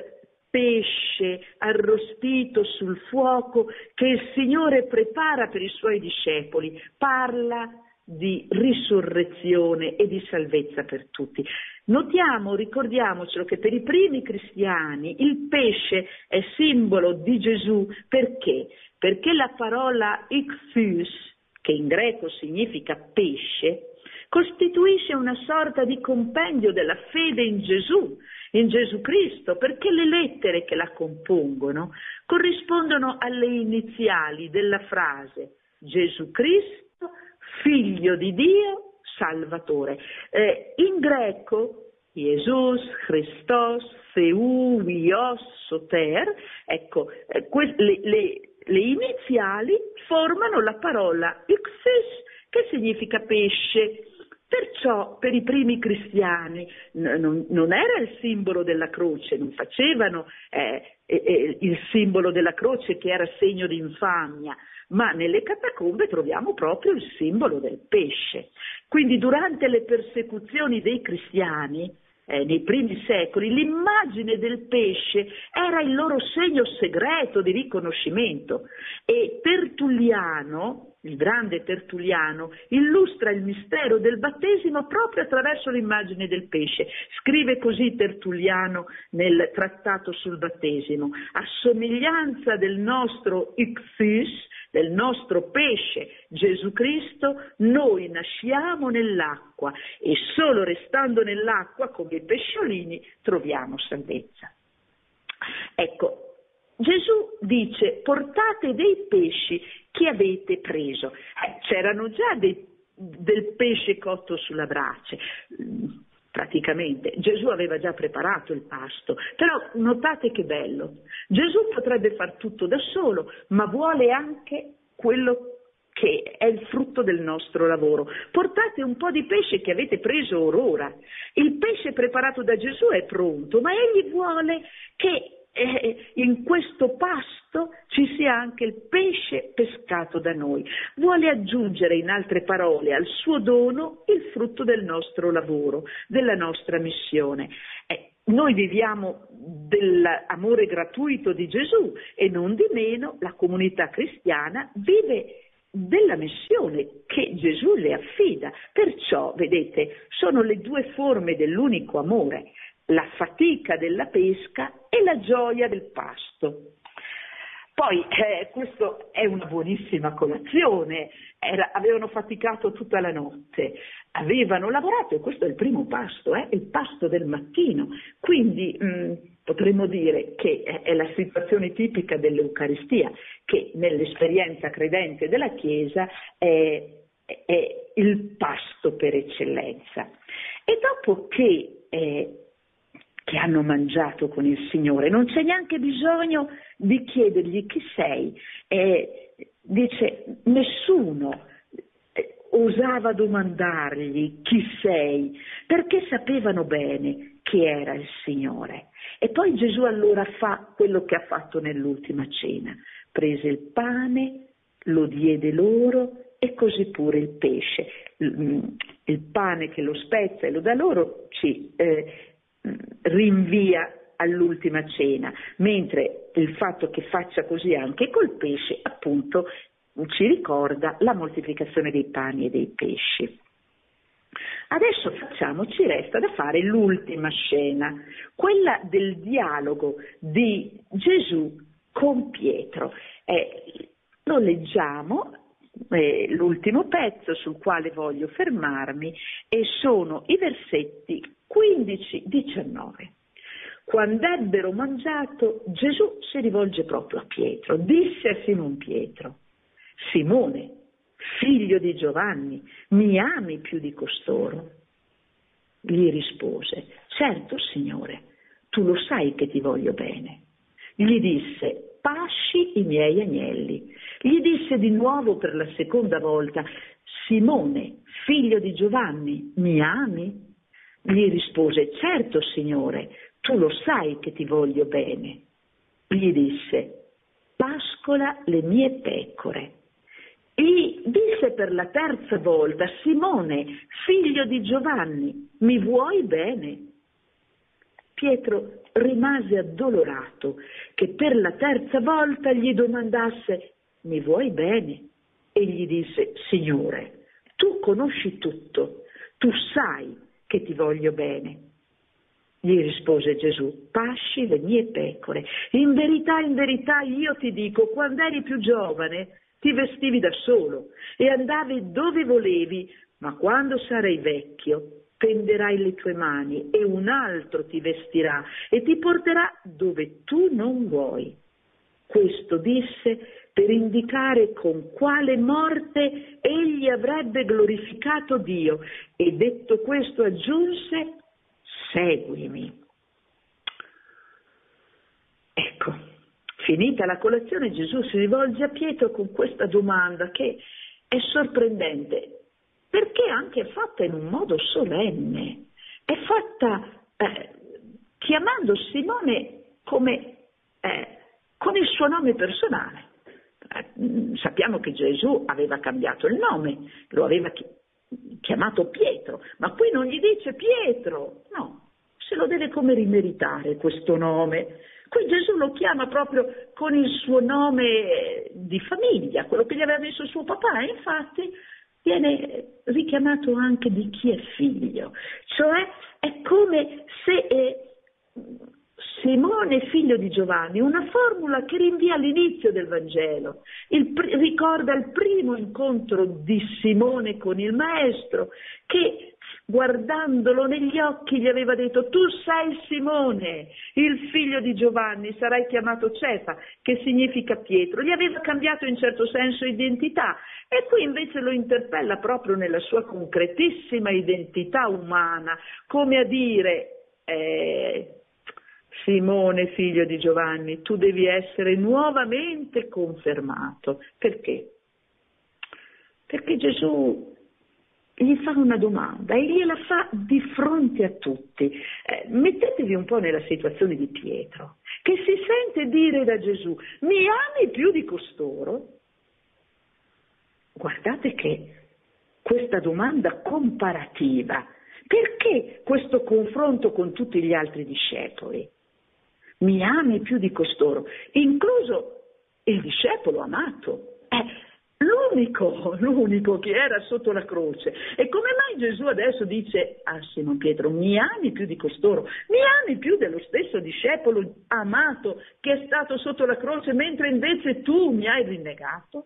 C: pesce arrostito sul fuoco che il Signore prepara per i suoi discepoli parla di risurrezione e di salvezza per tutti. Notiamo, ricordiamocelo, che per i primi cristiani il pesce è simbolo di Gesù. Perché? Perché la parola ichthus, che in greco significa pesce, costituisce una sorta di compendio della fede in Gesù, in Gesù Cristo, perché le lettere che la compongono corrispondono alle iniziali della frase Gesù Cristo, Figlio di Dio, Salvatore. Eh, in greco Jesus, Christos, Theou, Ios, Soter, ecco, eh, que- le, le, le iniziali formano la parola ichthus, che significa pesce. Perciò per i primi cristiani non, non era il simbolo della croce, non facevano eh, eh, il simbolo della croce che era segno di infamia, ma nelle catacombe troviamo proprio il simbolo del pesce. Quindi durante le persecuzioni dei cristiani, eh, nei primi secoli, l'immagine del pesce era il loro segno segreto di riconoscimento, e Tertulliano, il grande Tertulliano, illustra il mistero del battesimo proprio attraverso l'immagine del pesce. Scrive così Tertulliano nel trattato sul battesimo: a somiglianza del nostro ichthus, del nostro pesce Gesù Cristo, noi nasciamo nell'acqua e solo restando nell'acqua come i pesciolini troviamo salvezza. Ecco, Gesù dice: portate dei pesci che avete preso. Eh, c'erano già dei, del pesce cotto sulla brace, praticamente. Gesù aveva già preparato il pasto, però notate che bello. Gesù potrebbe far tutto da solo, ma vuole anche quello che è il frutto del nostro lavoro. Portate un po' di pesce che avete preso or ora. Il pesce preparato da Gesù è pronto, ma egli vuole che eh, in questo pasto ci sia anche il pesce pescato da noi. Vuole aggiungere, in altre parole, al suo dono il frutto del nostro lavoro, della nostra missione. Eh, noi viviamo dell'amore gratuito di Gesù e non di meno la comunità cristiana vive della missione che Gesù le affida. Perciò, vedete, sono le due forme dell'unico amore, la fatica della pesca e la gioia del pasto. Poi, eh, questo è una buonissima colazione, Era, avevano faticato tutta la notte, avevano lavorato, e questo è il primo pasto, eh, il pasto del mattino, quindi mh, potremmo dire che è, è la situazione tipica dell'Eucaristia, che nell'esperienza credente della Chiesa è, è il pasto per eccellenza. E dopo che... Eh, che hanno mangiato con il Signore, non c'è neanche bisogno di chiedergli chi sei. Eh, dice, nessuno eh, osava domandargli chi sei, perché sapevano bene chi era il Signore. E poi Gesù allora fa quello che ha fatto nell'ultima cena, prese il pane, lo diede loro e così pure il pesce. Il, il pane che lo spezza e lo dà loro ci eh, rinvia all'ultima cena, mentre il fatto che faccia così anche col pesce appunto ci ricorda la moltiplicazione dei pani e dei pesci. Adesso facciamo, ci resta da fare l'ultima scena, quella del dialogo di Gesù con Pietro. Eh, lo leggiamo, eh, l'ultimo pezzo sul quale voglio fermarmi, e sono i versetti quindici diciannove. Quando ebbero mangiato, Gesù si rivolge proprio a Pietro, disse a Simon Pietro: Simone, figlio di Giovanni, mi ami più di costoro? Gli rispose: certo, Signore, tu lo sai che ti voglio bene. Gli disse: pasci i miei agnelli. Gli disse di nuovo per la seconda volta: Simone, figlio di Giovanni, mi ami? Gli rispose: certo, Signore, tu lo sai che ti voglio bene. Gli disse: pascola le mie pecore. Gli disse per la terza volta: Simone, figlio di Giovanni, mi vuoi bene? Pietro rimase addolorato che per la terza volta gli domandasse: mi vuoi bene? E gli disse: Signore, tu conosci tutto, tu sai che ti voglio bene. Gli rispose Gesù: pasci le mie pecore. In verità, in verità io ti dico, quando eri più giovane ti vestivi da solo e andavi dove volevi, ma quando sarai vecchio tenderai le tue mani e un altro ti vestirà e ti porterà dove tu non vuoi. Questo disse per indicare con quale morte egli avrebbe glorificato Dio, e detto questo aggiunse: seguimi. Ecco, finita la colazione, Gesù si rivolge a Pietro con questa domanda che è sorprendente, perché anche è fatta in un modo solenne, è fatta eh, chiamando Simone come, eh, con il suo nome personale. Eh, sappiamo che Gesù aveva cambiato il nome, lo aveva chiamato Pietro, ma qui non gli dice Pietro, no, se lo deve come rimeritare questo nome. Qui Gesù lo chiama proprio con il suo nome di famiglia, quello che gli aveva messo suo papà, e infatti viene richiamato anche di chi è figlio, cioè è come se eh, Simone figlio di Giovanni, una formula che rinvia all'inizio del Vangelo, il, ricorda il primo incontro di Simone con il Maestro, che guardandolo negli occhi gli aveva detto: tu sei Simone, il figlio di Giovanni, sarai chiamato Cefa, che significa Pietro. Gli aveva cambiato in certo senso identità, e qui invece lo interpella proprio nella sua concretissima identità umana, come a dire: eh, Simone, figlio di Giovanni, tu devi essere nuovamente confermato. Perché? Perché Gesù gli fa una domanda e gliela fa di fronte a tutti. Eh, mettetevi un po' nella situazione di Pietro, che si sente dire da Gesù: mi ami più di costoro? Guardate che questa domanda comparativa, perché questo confronto con tutti gli altri discepoli? Mi ami più di costoro, incluso il discepolo amato, è l'unico, l'unico che era sotto la croce. E come mai Gesù adesso dice a Simon Pietro: mi ami più di costoro? Mi ami più dello stesso discepolo amato che è stato sotto la croce, mentre invece tu mi hai rinnegato?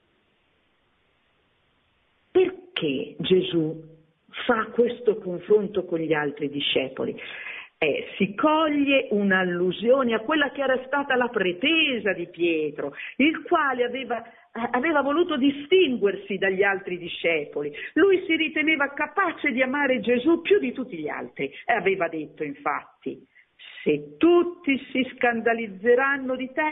C: Perché Gesù fa questo confronto con gli altri discepoli? Eh, si coglie un'allusione a quella che era stata la pretesa di Pietro, il quale aveva, aveva voluto distinguersi dagli altri discepoli. Lui si riteneva capace di amare Gesù più di tutti gli altri e aveva detto infatti: se tutti si scandalizzeranno di te,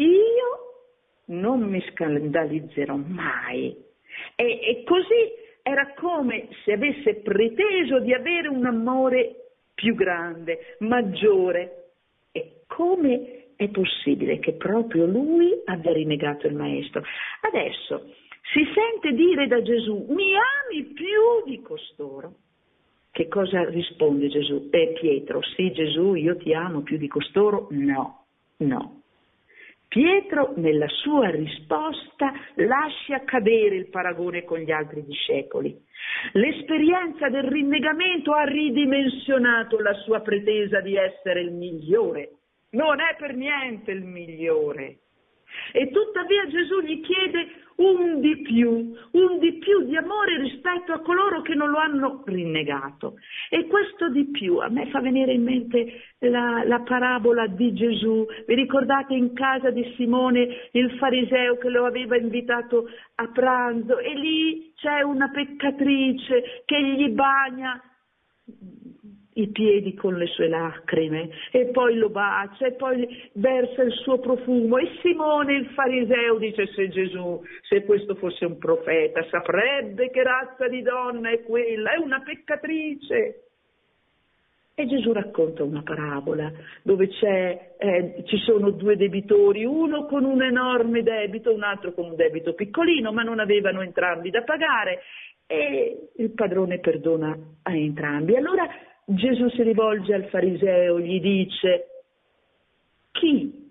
C: io non mi scandalizzerò mai. E, e così era come se avesse preteso di avere un amore più grande, maggiore. E come è possibile che proprio lui abbia rinnegato il Maestro? Adesso si sente dire da Gesù: mi ami più di costoro? Che cosa risponde Gesù? Eh, Pietro, sì Gesù, io ti amo più di costoro? No, no. Pietro nella sua risposta lascia cadere il paragone con gli altri discepoli. L'esperienza del rinnegamento ha ridimensionato la sua pretesa di essere il migliore. Non è per niente il migliore. E tuttavia Gesù gli chiede un di più, un di più di amore rispetto a coloro che non lo hanno rinnegato. E questo di più a me fa venire in mente la, la parabola di Gesù. Vi ricordate in casa di Simone il fariseo che lo aveva invitato a pranzo, e lì c'è una peccatrice che gli bagna i piedi con le sue lacrime e poi lo bacia e poi versa il suo profumo, e Simone il fariseo dice: se Gesù, se questo fosse un profeta, saprebbe che razza di donna è quella, è una peccatrice. E Gesù racconta una parabola dove c'è, eh, ci sono due debitori, uno con un enorme debito, un altro con un debito piccolino, ma non avevano entrambi da pagare, e il padrone perdona a entrambi. Allora Gesù si rivolge al fariseo, gli dice: chi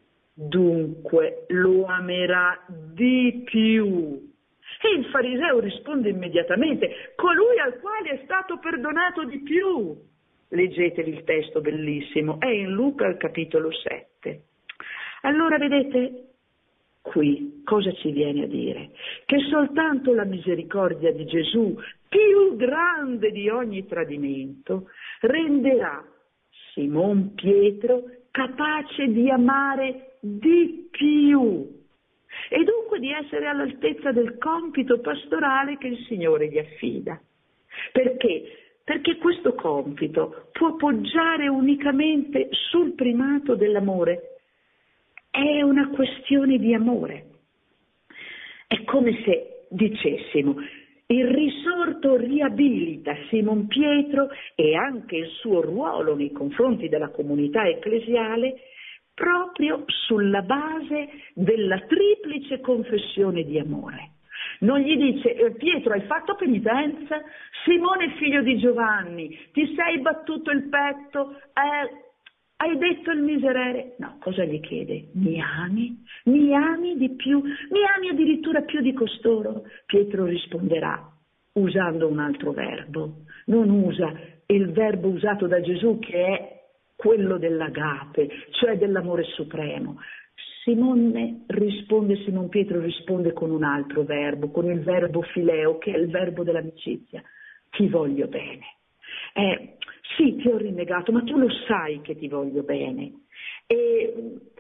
C: dunque lo amerà di più? E il fariseo risponde immediatamente: colui al quale è stato perdonato di più. Leggetevi il testo bellissimo, è in Luca al capitolo sette. Allora vedete, qui cosa ci viene a dire? Che soltanto la misericordia di Gesù, più grande di ogni tradimento, renderà Simon Pietro capace di amare di più e dunque di essere all'altezza del compito pastorale che il Signore gli affida. Perché? Perché questo compito può poggiare unicamente sul primato dell'amore. È una questione di amore. È come se dicessimo: il risorto riabilita Simon Pietro e anche il suo ruolo nei confronti della comunità ecclesiale proprio sulla base della triplice confessione di amore. Non gli dice: Pietro, hai fatto penitenza? Simone figlio di Giovanni, ti sei battuto il petto? Eh, hai detto il miserere? No, cosa gli chiede? Mi ami? Mi ami di più? Mi ami addirittura più di costoro? Pietro risponderà usando un altro verbo. Non usa il verbo usato da Gesù, che è quello dell'agape, cioè dell'amore supremo. Simone risponde, Simon Pietro risponde con un altro verbo, con il verbo fileo, che è il verbo dell'amicizia. Ti voglio bene. Eh, sì, ti ho rinnegato, ma tu lo sai che ti voglio bene. E,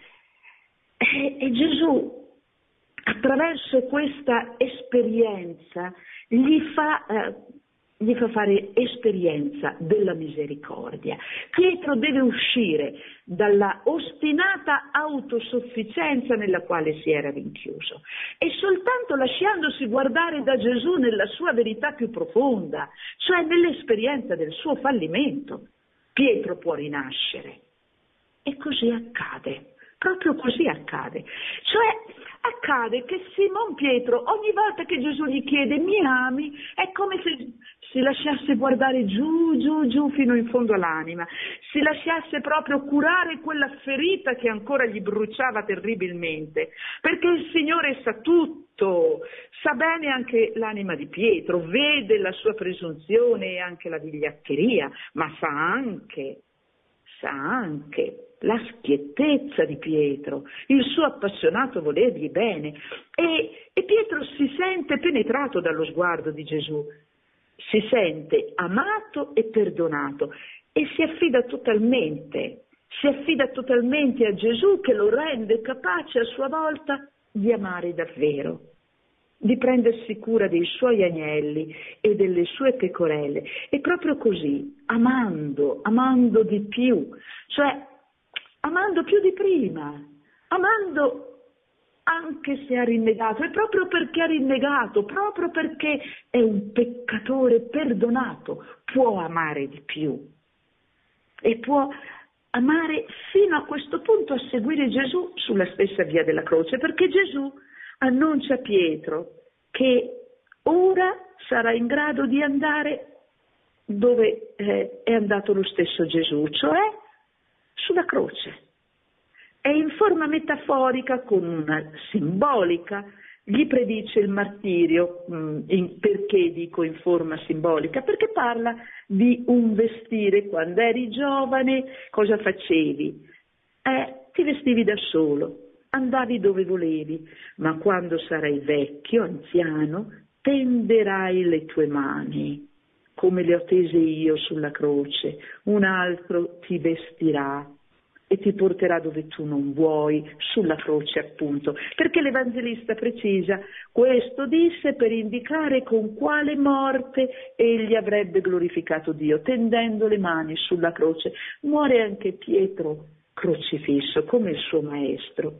C: e, e Gesù, attraverso questa esperienza, gli fa, eh, gli fa fare esperienza della misericordia. Pietro deve uscire dalla ostinata autosufficienza nella quale si era rinchiuso e soltanto lasciandosi guardare da Gesù nella sua verità più profonda, cioè nell'esperienza del suo fallimento, Pietro può rinascere. E così accade Proprio così accade. Cioè accade che Simon Pietro, ogni volta che Gesù gli chiede mi ami, è come se si lasciasse guardare giù, giù, giù fino in fondo all'anima, si lasciasse proprio curare quella ferita che ancora gli bruciava terribilmente, perché il Signore sa tutto, sa bene anche l'anima di Pietro, vede la sua presunzione e anche la vigliaccheria, ma sa anche, sa anche la schiettezza di Pietro, il suo appassionato volergli bene, e, e Pietro si sente penetrato dallo sguardo di Gesù, si sente amato e perdonato e si affida totalmente, si affida totalmente a Gesù che lo rende capace a sua volta di amare davvero, di prendersi cura dei suoi agnelli e delle sue pecorelle, e proprio così, amando, amando di più, cioè amando più di prima, amando anche se ha rinnegato, e proprio perché ha rinnegato, proprio perché è un peccatore perdonato, può amare di più e può amare fino a questo punto a seguire Gesù sulla stessa via della croce, perché Gesù annuncia a Pietro che ora sarà in grado di andare dove eh, è andato lo stesso Gesù, cioè sulla croce. E in forma metaforica, con una simbolica, gli predice il martirio. In, perché dico in forma simbolica? Perché parla di un vestire. Quando eri giovane cosa facevi? Eh, ti vestivi da solo, andavi dove volevi, ma quando sarai vecchio, anziano, tenderai le tue mani, come le ho tese io sulla croce, un altro ti vestirà e ti porterà dove tu non vuoi, sulla croce appunto, perché l'Evangelista precisa, questo disse per indicare con quale morte egli avrebbe glorificato Dio, tendendo le mani sulla croce. Muore anche Pietro crocifisso, come il suo maestro.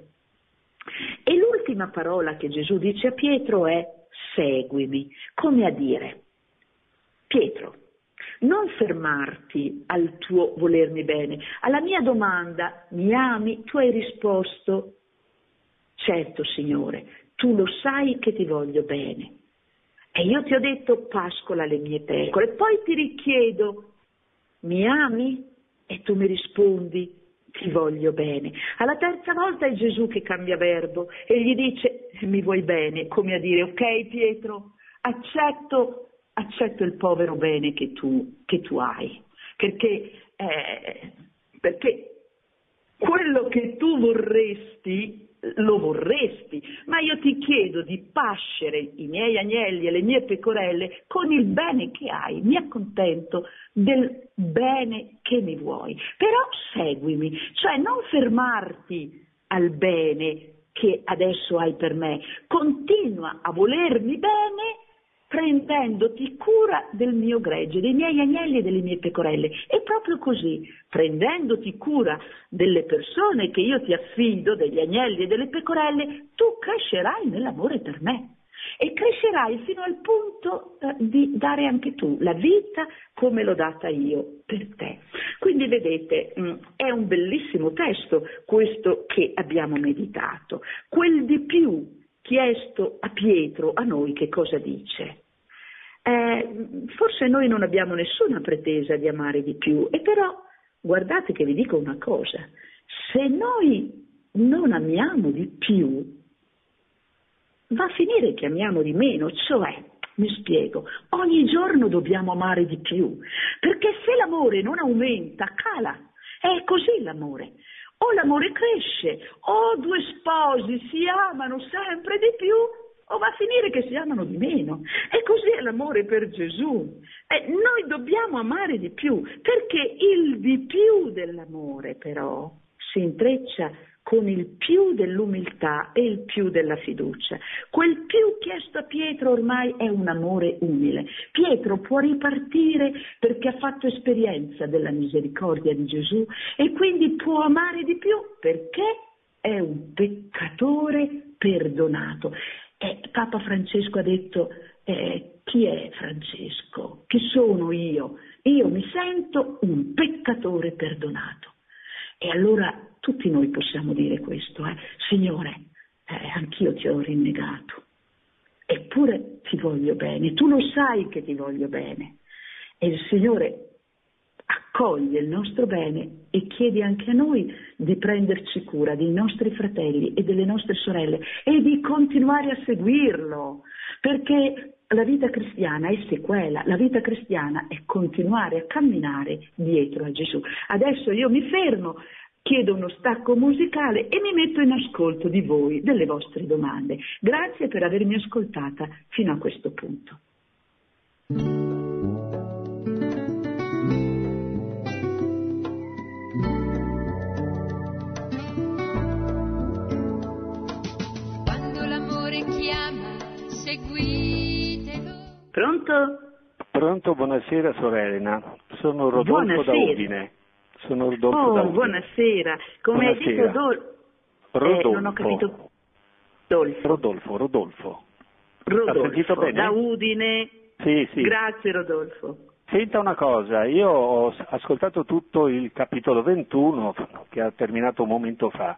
C: E l'ultima parola che Gesù dice a Pietro è seguimi, come a dire, Pietro, non fermarti al tuo volermi bene. Alla mia domanda, mi ami? Tu hai risposto, certo Signore, tu lo sai che ti voglio bene. E io ti ho detto, pascola le mie pecore. Poi ti richiedo, mi ami? E tu mi rispondi, ti voglio bene. Alla terza volta è Gesù che cambia verbo e gli dice, mi vuoi bene? Come a dire, ok Pietro, accetto accetto il povero bene che tu, che tu hai, perché, eh, perché quello che tu vorresti, lo vorresti, ma io ti chiedo di pascere i miei agnelli e le mie pecorelle con il bene che hai, mi accontento del bene che mi vuoi, però seguimi, cioè non fermarti al bene che adesso hai per me, continua a volermi bene prendendoti cura del mio gregge, dei miei agnelli e delle mie pecorelle. E proprio così, prendendoti cura delle persone che io ti affido, degli agnelli e delle pecorelle, tu crescerai nell'amore per me. E crescerai fino al punto eh, di dare anche tu la vita come l'ho data io per te. Quindi vedete, mh, è un bellissimo testo questo che abbiamo meditato. Quel di più chiesto a Pietro, a noi che cosa dice? Eh, forse noi non abbiamo nessuna pretesa di amare di più, e però guardate che vi dico una cosa, se noi non amiamo di più, va a finire che amiamo di meno, cioè, mi spiego, ogni giorno dobbiamo amare di più, perché se l'amore non aumenta, cala, è così l'amore. O l'amore cresce, o due sposi si amano sempre di più, o va a finire che si amano di meno. E così è l'amore per Gesù. Eh, noi dobbiamo amare di più, perché il di più dell'amore però si intreccia con il più dell'umiltà e il più della fiducia. Quel più chiesto a Pietro ormai è un amore umile. Pietro può ripartire perché ha fatto esperienza della misericordia di Gesù e quindi può amare di più perché è un peccatore perdonato. E Papa Francesco ha detto, eh, chi è Francesco? Chi sono io? Io mi sento un peccatore perdonato. E allora tutti noi possiamo dire questo, eh? Signore, eh, anch'io ti ho rinnegato, eppure ti voglio bene, tu lo sai che ti voglio bene. E il Signore accoglie il nostro bene e chiede anche a noi di prenderci cura dei nostri fratelli e delle nostre sorelle e di continuare a seguirlo, perché la vita cristiana è sequela, la vita cristiana è continuare a camminare dietro a Gesù. Adesso io mi fermo, chiedo uno stacco musicale e mi metto in ascolto di voi, delle vostre domande. Grazie per avermi ascoltata fino a questo punto. Pronto?
E: Pronto, buonasera sorella, sono Rodolfo
C: buonasera.
E: da Udine. Sono Rodolfo
C: oh,
E: da Udine.
C: Buonasera, come hai detto Dol...
E: Rodolfo.
C: Eh, non ho capito. Dolfo.
E: Rodolfo, Rodolfo.
C: Rodolfo,
E: ha sentito bene?
C: Da Udine.
E: Sì, sì.
C: Grazie Rodolfo.
E: Senta una cosa, io ho ascoltato tutto il capitolo ventuno che ha terminato un momento fa.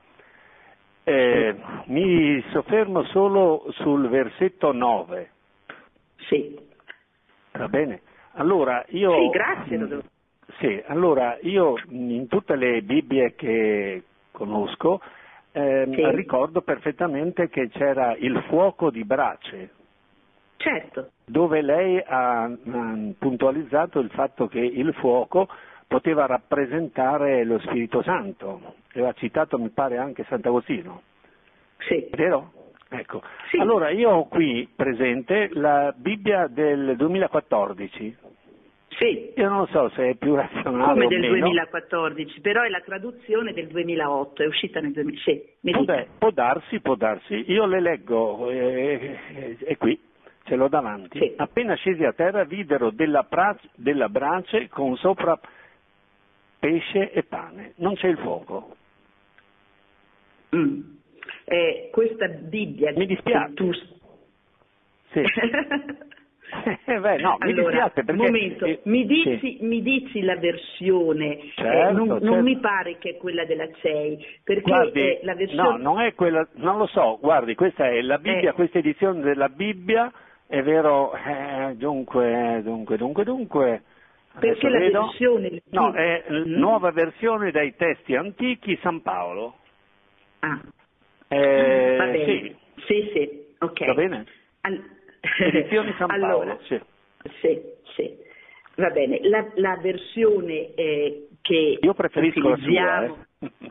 E: Eh, mi soffermo solo sul versetto nove.
C: Sì.
E: Va bene. Allora io
C: Sì, grazie Rodolfo.
E: Sì, allora io in tutte le Bibbie che conosco eh,
C: sì.
E: ricordo perfettamente che c'era il fuoco di brace.
C: Certo.
E: Dove lei ha, ha puntualizzato il fatto che il fuoco poteva rappresentare lo Spirito Santo. E ha citato, mi pare, anche Sant'Agostino.
C: Sì.
E: Vero? Ecco.
C: Sì.
E: Allora io ho qui presente la Bibbia del duemilaquattordici.
C: Sì.
E: Io non so se è più razionale
C: come
E: o
C: del
E: meno.
C: duemilaquattordici, però è la traduzione del duemilaotto, è uscita nel duemila. Sì, mi
E: Vabbè,
C: dica.
E: può darsi, può darsi. Io le leggo, eh, eh, è qui, ce l'ho davanti.
C: Sì.
E: Appena scesi a terra videro della, pra- della brace con sopra pesce e pane. Non c'è il fuoco.
C: Mm. Eh, questa Bibbia...
E: Mi dispiace.
C: Tu...
E: Sì. Eh beh, no, mi
C: allora,
E: dispiace perché...
C: momento,
E: eh,
C: mi, dici,
E: sì.
C: mi dici la versione,
E: certo,
C: eh, non,
E: certo.
C: non mi pare che è quella della C E I, perché
E: guardi,
C: eh, la versione...
E: no, non è quella, non lo so, guardi, questa è la Bibbia,
C: eh.
E: questa edizione della Bibbia, è vero, eh, dunque, dunque, dunque, dunque...
C: Perché la
E: vedo,
C: versione...
E: no, è
C: mm.
E: nuova versione dai testi antichi San Paolo.
C: Ah,
E: Eh,
C: va bene,
E: sì.
C: sì, sì, ok.
E: Va bene?
C: All...
E: Edizioni San
C: allora,
E: Paolo, sì.
C: Sì, sì. Va bene, la, la versione eh, che
E: Io preferisco la
C: utilizziamo
E: sua, eh.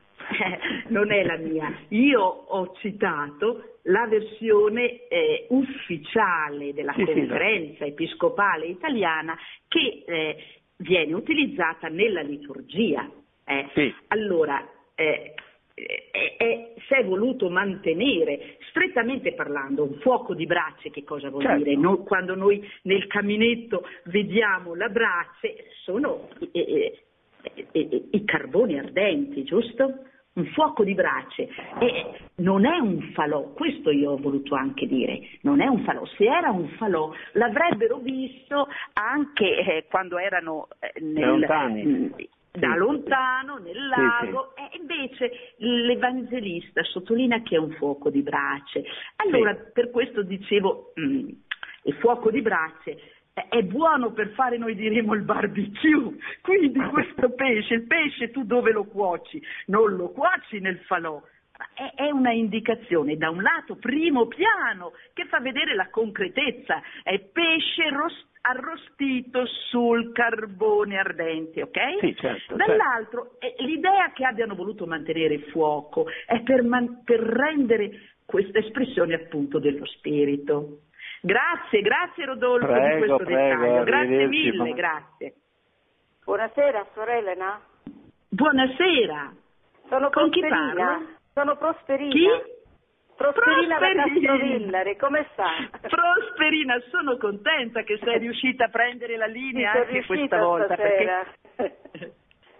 C: non è la mia. Io ho citato la versione eh, ufficiale della
E: sì,
C: Conferenza
E: sì,
C: Episcopale Italiana che eh, viene utilizzata nella liturgia. Eh.
E: Sì.
C: Allora, eh, eh, eh, si è voluto mantenere, strettamente parlando, un fuoco di brace. Che cosa vuol
E: certo.
C: dire? No, quando noi nel caminetto vediamo la brace, sono eh, eh, eh, i carboni ardenti, giusto? Un fuoco di brace, e non è un falò, questo io ho voluto anche dire, non è un falò. Se era un falò l'avrebbero visto anche eh, quando erano eh, nel,
E: lontani.
C: mh, da
E: sì.
C: lontano nel lago,
E: sì, sì.
C: e invece l'Evangelista sottolinea che è un fuoco di brace. Allora sì. Per questo dicevo mh, il fuoco di brace è buono per fare, noi diremo, il barbecue. Quindi questo pesce, il pesce tu dove lo cuoci? Non lo cuoci nel falò. È, è una indicazione, da un lato, primo piano, che fa vedere la concretezza. È pesce rost- arrostito sul carbone ardente, ok?
E: Sì, certo.
C: Dall'altro,
E: certo.
C: L'idea che abbiano voluto mantenere il fuoco è per, man- per rendere questa espressione appunto dello spirito. Grazie, grazie Rodolfo
E: prego,
C: di questo
E: prego,
C: dettaglio, grazie mille,
E: buona...
C: grazie.
F: Buonasera, sorella Elena.
C: Buonasera.
F: Sono
C: Con chi
F: Prosperina.
C: parlo?
F: Sono Prosperina.
C: Chi?
F: Prosperina,
C: Prosperina.
F: da Castrovillari, come sta?
C: Prosperina, sono contenta che sei riuscita a prendere la linea
F: sì,
C: anche questa volta.
F: Stasera.
C: Perché...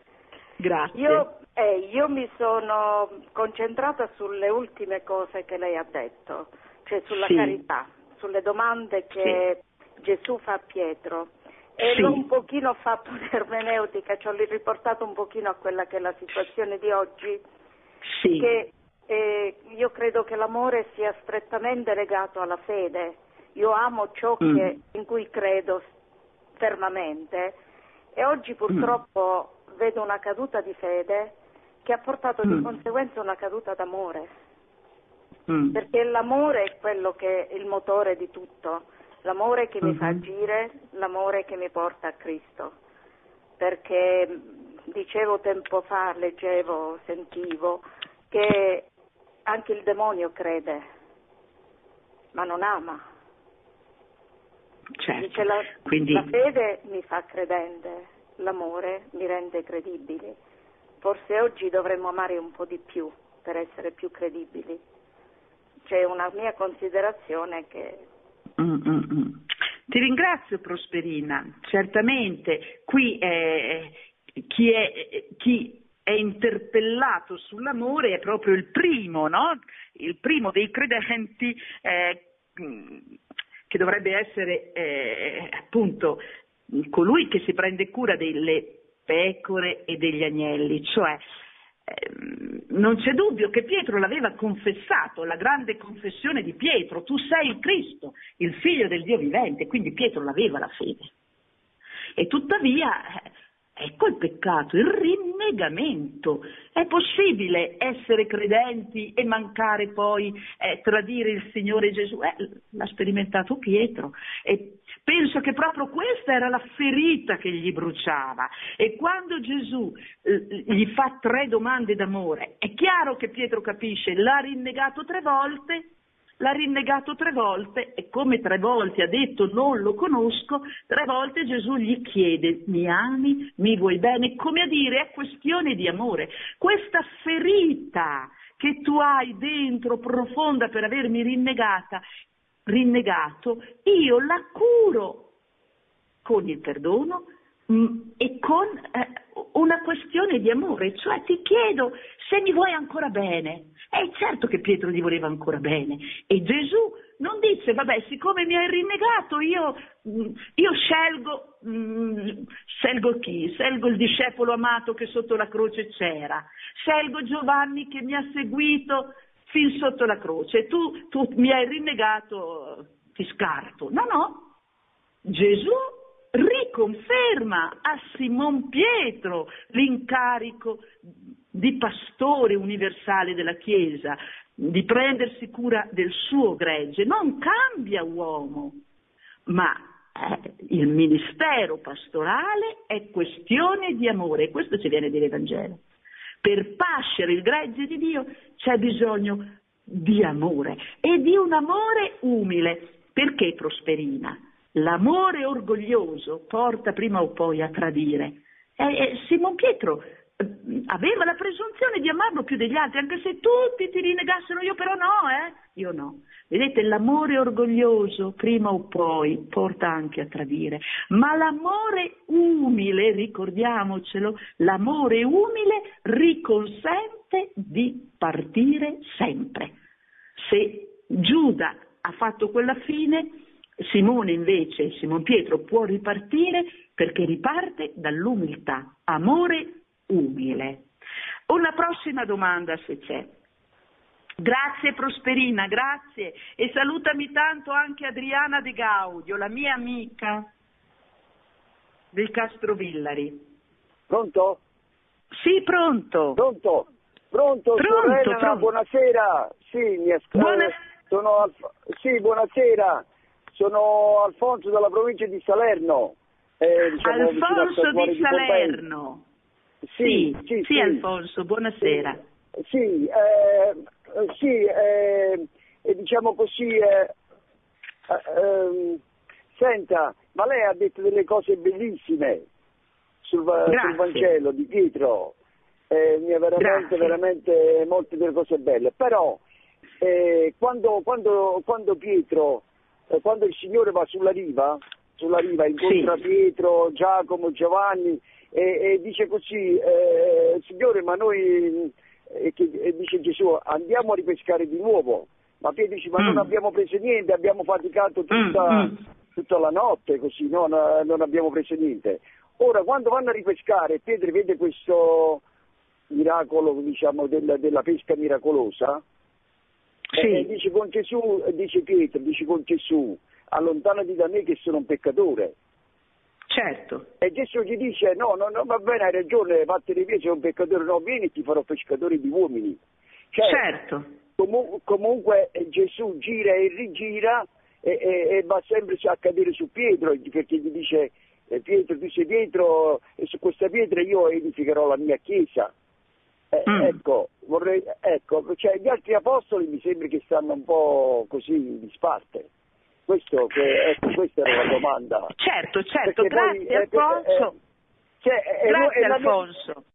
C: Grazie.
F: Io, eh, io mi sono concentrata sulle ultime cose che lei ha detto, cioè sulla
C: sì.
F: carità, sulle domande che sì. Gesù fa a Pietro. e
C: Sì.
F: l'ho un pochino fatto un'ermeneutica, ci ho riportato un pochino a quella che è la situazione di oggi,
C: Sì.
F: che eh, io credo che l'amore sia strettamente legato alla fede. Io amo ciò
C: Mm.
F: che, in cui credo fermamente, e oggi purtroppo mm. vedo una caduta di fede che ha portato
C: Mm.
F: di conseguenza una caduta d'amore,
C: Mm.
F: perché l'amore è quello che è il motore di tutto, l'amore che mi
C: Mhm.
F: fa agire, l'amore che mi porta a Cristo, perché dicevo tempo fa, leggevo, sentivo che anche il demonio crede, ma non ama.
C: Certo.
F: Dice la,
C: Quindi...
F: la fede mi fa credente, l'amore mi rende credibili. Forse oggi dovremmo amare un po' di più per essere più credibili. C'è una mia considerazione che...
C: Mm, mm, mm. Ti ringrazio, Prosperina. Certamente qui eh, chi, è, chi è interpellato sull'amore è proprio il primo, no? Il primo dei credenti eh, che dovrebbe essere eh, appunto colui che si prende cura delle pecore e degli agnelli, cioè ehm, non c'è dubbio che Pietro l'aveva confessato, la grande confessione di Pietro: tu sei il Cristo, il figlio del Dio vivente, quindi Pietro l'aveva la fede. E tuttavia eh, ecco il peccato, il rinnegamento. È possibile essere credenti e mancare poi, eh, tradire il Signore Gesù? Eh, l'ha sperimentato Pietro, e penso che proprio questa era la ferita che gli bruciava. E quando Gesù eh, gli fa tre domande d'amore, è chiaro che Pietro capisce: l'ha rinnegato tre volte, l'ha rinnegato tre volte, e come tre volte ha detto non lo conosco, tre volte Gesù gli chiede: mi ami, mi vuoi bene? Come a dire, è questione di amore. Questa ferita che tu hai dentro profonda per avermi rinnegata, rinnegato, io la curo con il perdono mh, e con eh, una questione di amore, cioè ti chiedo se mi vuoi ancora bene. È certo che Pietro gli voleva ancora bene, e Gesù non dice: vabbè, siccome mi hai rinnegato io, io scelgo, mh, scelgo chi? Scelgo il discepolo amato che sotto la croce c'era, scelgo Giovanni che mi ha seguito fin sotto la croce, tu, tu mi hai rinnegato, ti scarto. No, no, Gesù riconferma a Simon Pietro l'incarico di pastore universale della Chiesa, di prendersi cura del suo gregge. Non cambia uomo, ma eh, il ministero pastorale è questione di amore, e questo ci viene a dire il Vangelo. Per pascere il gregge di Dio c'è bisogno di amore, e di un amore umile. Perché, Prosperina? L'amore orgoglioso porta prima o poi a tradire. E, e Simon Pietro eh, aveva la presunzione di amarlo più degli altri, anche se tutti ti rinnegassero. Io però no, eh? Io no. Vedete, l'amore orgoglioso prima o poi porta anche a tradire, ma l'amore umile, ricordiamocelo, l'amore umile riconsente di partire sempre. Se Giuda ha fatto quella fine, Simone invece, Simon Pietro, può ripartire perché riparte dall'umiltà, amore umile. Una prossima domanda, se c'è. Grazie Prosperina, grazie, e salutami tanto anche Adriana De Gaudio, la mia amica del Castrovillari.
G: Pronto?
C: Sì, pronto.
G: Pronto? Pronto,
C: Pronto,
G: sorella,
C: pronto.
G: Buonasera. Sì, mi ascolto.
C: Buona-
G: Sono Alf- sì, buonasera. Sono Alfonso dalla provincia di Salerno. Eh, diciamo, vicino a
C: Alfonso
G: Saltuari
C: di Salerno.
G: Sì,
C: Sì,
G: sì,
C: sì,
G: sì.
C: Alfonso, buonasera.
G: Sì, eh, sì, eh, eh, diciamo così, eh, eh, ehm, senta, ma lei ha detto delle cose bellissime sul, va- sul
C: Grazie.
G: Vangelo di Pietro, eh, mi ha veramente,
C: Grazie.
G: veramente molte delle cose belle, però eh, quando, quando, quando Pietro, eh, quando il Signore va sulla riva, sulla riva incontra
C: Sì.
G: Pietro, Giacomo, Giovanni e, e dice così, eh, Signore, ma noi... E, che, e dice Gesù, andiamo a ripescare di nuovo, ma Pietro dice, ma
C: Mm.
G: non abbiamo preso niente, abbiamo faticato tutta,
C: Mm, mm.
G: tutta la notte così, no? non, non abbiamo preso niente. Ora, quando vanno a ripescare, Pietro vede questo miracolo, diciamo, della, della pesca miracolosa, sì. e dice con Gesù, dice Pietro, dice con Gesù, allontanati da me che sono un peccatore.
B: Certo.
G: E Gesù gli dice, no, no, no, va bene, hai ragione, vattene via, sei un peccatore, no, vieni e ti farò pescatore di uomini. Cioè,
B: certo.
G: Com- comunque Gesù gira e rigira e, e, e va sempre a cadere su Pietro, perché gli dice, eh, Pietro, tu sei Pietro, e su questa pietra io edificherò la mia chiesa. Eh, mm. Ecco, vorrei, ecco, cioè gli altri apostoli mi sembra che stanno un po' così in disparte. Questo, che, ecco, questa era la domanda.
B: Certo, certo,
G: perché
B: grazie
G: poi,
B: Alfonso.
G: Eh, eh, cioè,
B: grazie
G: è, è
B: Alfonso.
G: Mia...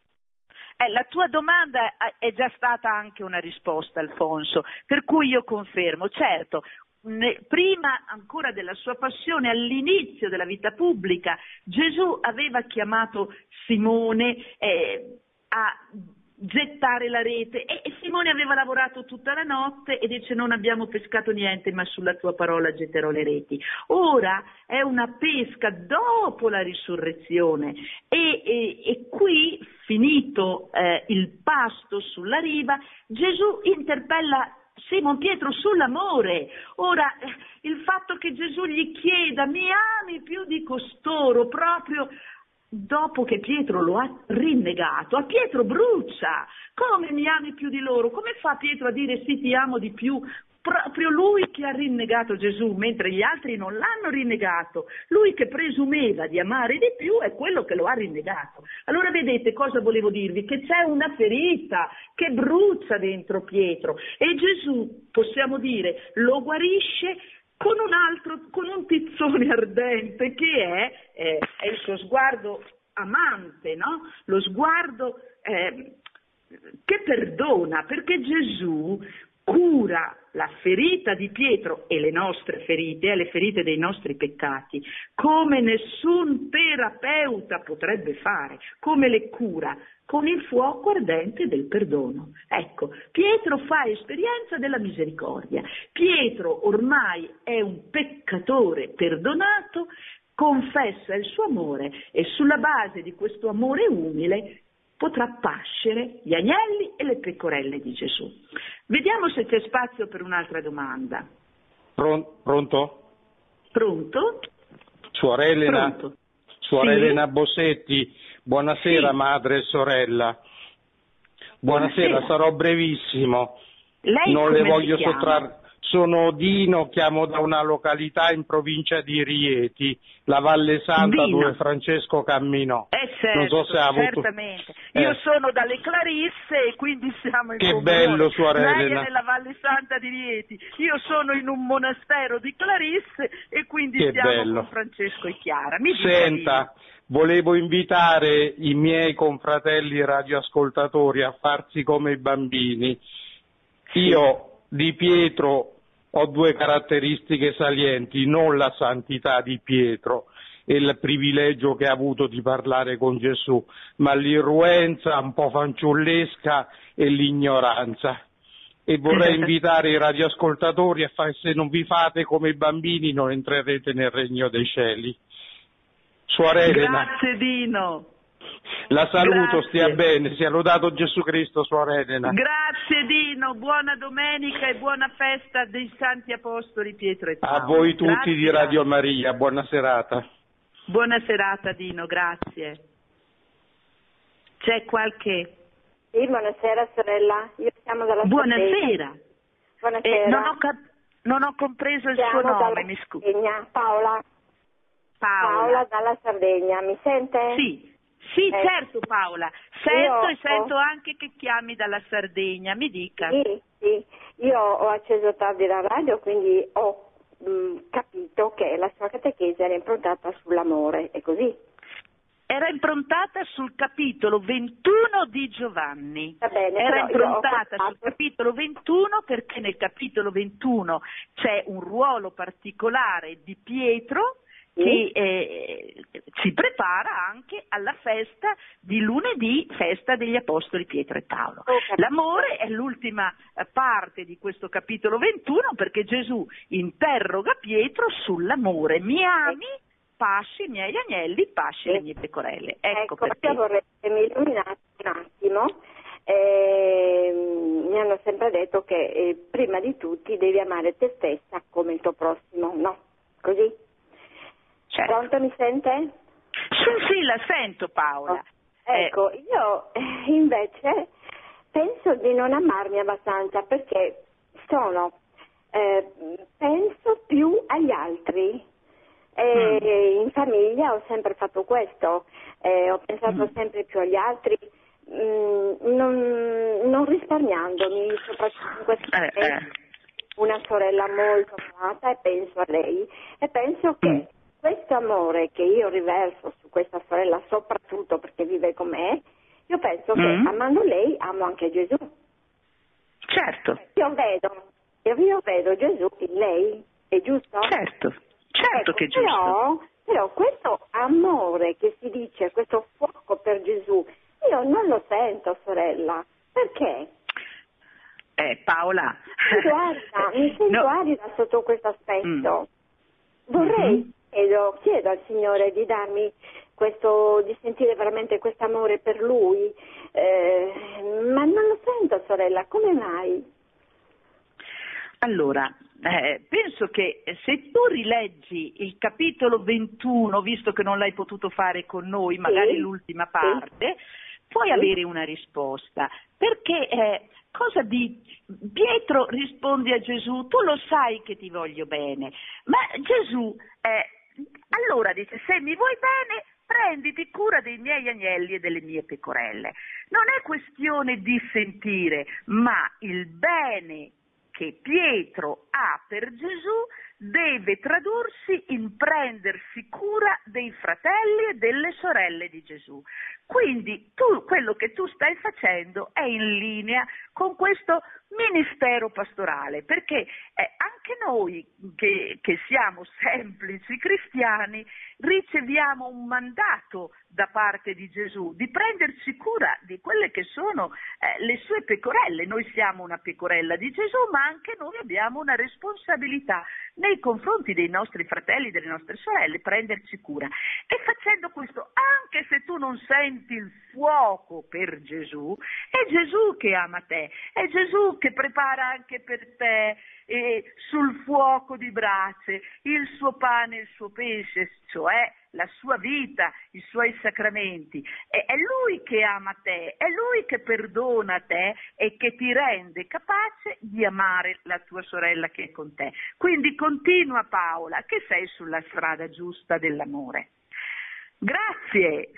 B: Eh, la tua domanda è già stata anche una risposta, Alfonso, per cui io confermo, certo, ne, prima ancora della sua passione, all'inizio della vita pubblica, Gesù aveva chiamato Simone eh, a gettare la rete e, e Simone aveva lavorato tutta la notte e dice non abbiamo pescato niente ma sulla tua parola getterò le reti. Ora è una pesca dopo la risurrezione e, e, e qui finito eh, il pasto sulla riva Gesù interpella Simon Pietro sull'amore. Ora il fatto che Gesù gli chieda mi ami più di costoro proprio dopo che Pietro lo ha rinnegato, a Pietro brucia, come mi ami più di loro? Come fa Pietro a dire sì ti amo di più? Proprio lui che ha rinnegato Gesù, mentre gli altri non l'hanno rinnegato, lui che presumeva di amare di più è quello che lo ha rinnegato. Allora vedete cosa volevo dirvi? Che c'è una ferita che brucia dentro Pietro e Gesù, possiamo dire, lo guarisce con un altro, con un tizzone ardente che è, eh, è il suo sguardo amante, no? Lo sguardo eh, che perdona, perché Gesù cura la ferita di Pietro e le nostre ferite, e le ferite dei nostri peccati, come nessun terapeuta potrebbe fare, come le cura, con il fuoco ardente del perdono. Ecco, Pietro fa esperienza della misericordia. Pietro ormai è un peccatore perdonato, confessa il suo amore e sulla base di questo amore umile potrà pascere gli agnelli e le pecorelle di Gesù. Vediamo se c'è spazio per un'altra domanda.
H: Pronto?
B: Pronto?
H: Suor Elena,
B: Pronto?
H: Suor
B: Sì?
H: Elena Bossetti, buonasera sì. Madre e sorella. Buonasera, buonasera. Sarò brevissimo.
B: Lei
H: non le voglio
B: si chiama?
H: sottrarre. Sono Dino, chiamo da una località in provincia di Rieti, la Valle Santa,
B: Dino.
H: dove Francesco camminò.
B: Eh certo,
H: non so se ha avuto...
B: certamente. Io
H: eh.
B: sono dalle Clarisse e quindi siamo in
H: che
B: comune.
H: bello, Suor
B: Lei
H: Elena.
B: è nella Valle Santa di Rieti. Io sono in un monastero di Clarisse e quindi
H: che
B: siamo
H: bello.
B: con Francesco e Chiara. Mi
H: Senta, volevo invitare i miei confratelli radioascoltatori a farsi come i bambini. Sì. Io di Pietro ho due caratteristiche salienti, non la santità di Pietro e il privilegio che ha avuto di parlare con Gesù, ma l'irruenza un po' fanciullesca e l'ignoranza. E vorrei invitare i radioascoltatori a fare, se non vi fate come i bambini non entrerete nel regno dei cieli. Suor Elena.
B: Grazie Dino.
H: La saluto,
B: Grazie.
H: Stia bene, sia lodato Gesù Cristo, Suor Elena.
B: Grazie Dino, buona domenica e buona festa dei Santi Apostoli Pietro e Paolo.
H: A voi tutti
B: grazie.
H: Di Radio Maria, buona serata.
B: Buona serata Dino, grazie. C'è qualche...
F: Sì, buonasera sorella, io chiamo dalla
B: Buonasera.
F: Sardegna. Buonasera.
B: Eh, non, ho cap- non ho compreso il
F: chiamo
B: suo nome,
F: dalla
B: mi scusi.
F: Sardegna. Paola.
B: Paola.
F: Paola dalla Sardegna, mi sente?
B: Sì. Sì,
F: eh.
B: certo Paola, sento
F: Io
B: e sento
F: ho...
B: anche che chiami dalla Sardegna, mi dica.
F: Sì, sì, io ho acceso tardi la radio, quindi ho mh, capito che la sua catechesi era improntata sull'amore, è così?
B: Era improntata sul capitolo ventuno di Giovanni.
F: Va bene,
B: Era
F: però
B: improntata
F: fatto...
B: sul capitolo ventuno perché nel capitolo ventuno c'è un ruolo particolare di Pietro che eh, ci prepara anche alla festa di lunedì, festa degli Apostoli Pietro e Paolo.
F: Okay.
B: L'amore è l'ultima parte di questo capitolo ventuno, perché Gesù interroga Pietro sull'amore. Mi ami? Pasci i miei agnelli, pasci
F: sì.
B: le mie pecorelle. Ecco,
F: ecco
B: perché.
F: Io vorrei che mi illuminassi un attimo. Eh, mi hanno sempre detto che eh, prima di tutti devi amare te stessa come il tuo prossimo, no? Così?
B: Certo.
F: Pronto, mi sente?
B: Sì, sì, la sento, Paola.
F: Oh. Ecco, eh. io eh, invece penso di non amarmi abbastanza, perché sono, eh, penso più agli altri. E mm. in famiglia ho sempre fatto questo, eh, ho pensato mm. sempre più agli altri, mh, non, non risparmiandomi, soprattutto in questo
B: eh,
F: momento.
B: Eh.
F: Una sorella molto amata e penso a lei e penso che mm. questo amore che io riverso su questa sorella, soprattutto perché vive con me, io penso mm. che amando lei amo anche Gesù.
B: Certo.
F: Io vedo, io vedo Gesù in lei, è giusto?
B: Certo. Certo
F: ecco,
B: che è giusto.
F: Però, però questo amore che si dice, questo fuoco per Gesù, io non lo sento, sorella. Perché?
B: Eh, Paola.
F: Mi guarda, mi sento
B: no.
F: arida sotto questo aspetto.
B: Mm.
F: Vorrei,
B: Mm-hmm.
F: chiedo, chiedo al Signore di darmi questo, di sentire veramente questo amore per Lui, eh, ma non lo sento, sorella, come mai?
B: Allora, eh, penso che se tu rileggi il capitolo ventuno, visto che non l'hai potuto fare con noi, magari
F: sì.
B: l'ultima parte, sì. puoi
F: sì.
B: avere una risposta. Perché eh, cosa di Pietro risponde a Gesù, tu lo sai che ti voglio bene, ma Gesù eh, allora dice, se mi vuoi bene prenditi cura dei miei agnelli e delle mie pecorelle. Non è questione di sentire, ma il bene che Pietro ha per Gesù deve tradursi in prendersi cura dei fratelli e delle sorelle di Gesù. Quindi tu, quello che tu stai facendo è in linea con questo ministero pastorale, perché eh, anche noi che, che siamo semplici cristiani riceviamo un mandato da parte di Gesù di prenderci cura di quelle che sono eh, le sue pecorelle. Noi siamo una pecorella di Gesù, ma anche noi abbiamo una responsabilità nei confronti dei nostri fratelli, delle nostre sorelle, prenderci cura. E facendo questo, anche se tu non senti il fuoco per Gesù, è Gesù che ama te, è Gesù che prepara anche per te eh, sul fuoco di brace il suo pane e il suo pesce, cioè la sua vita, i suoi sacramenti. È, è Lui che ama te, è Lui che perdona te e che ti rende capace di amare la tua sorella che è con te. Quindi continua, Paola, che sei sulla strada giusta dell'amore. Grazie.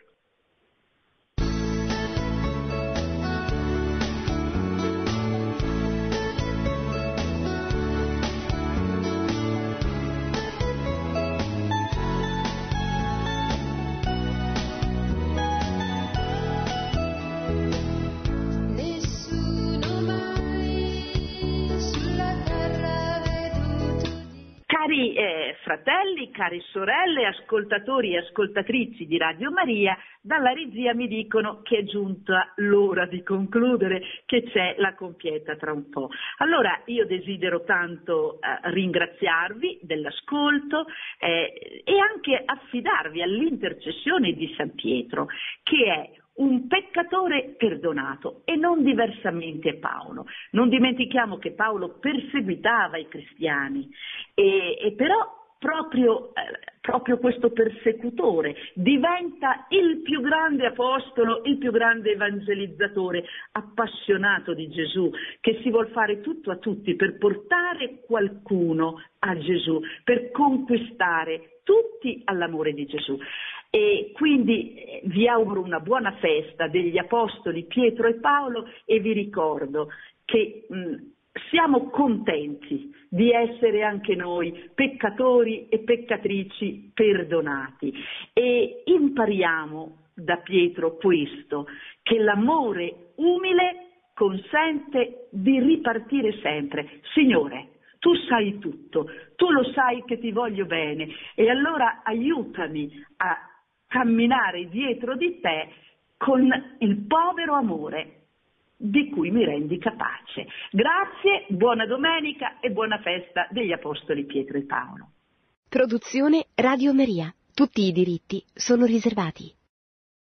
B: Cari eh, fratelli, cari sorelle, ascoltatori e ascoltatrici di Radio Maria, dalla regia mi dicono che è giunta l'ora di concludere, che c'è la compieta tra un po'. Allora io desidero tanto eh, ringraziarvi dell'ascolto eh, e anche affidarvi all'intercessione di San Pietro, che è un peccatore perdonato, e non diversamente a Paolo. Non dimentichiamo che Paolo perseguitava i cristiani e, e però proprio, eh, proprio questo persecutore diventa il più grande apostolo, il più grande evangelizzatore, appassionato di Gesù, che si vuol fare tutto a tutti per portare qualcuno a Gesù, per conquistare tutti all'amore di Gesù. E quindi eh, vi auguro una buona festa degli Apostoli Pietro e Paolo e vi ricordo che mh, siamo contenti di essere anche noi peccatori e peccatrici perdonati, e impariamo da Pietro questo, che l'amore umile consente di ripartire sempre. Signore, tu sai tutto, tu lo sai che ti voglio bene e allora aiutami a camminare dietro di te con il povero amore di cui mi rendi capace. Grazie, buona domenica e buona festa degli Apostoli Pietro e Paolo.
A: Produzione Radio Maria. Tutti i diritti sono riservati.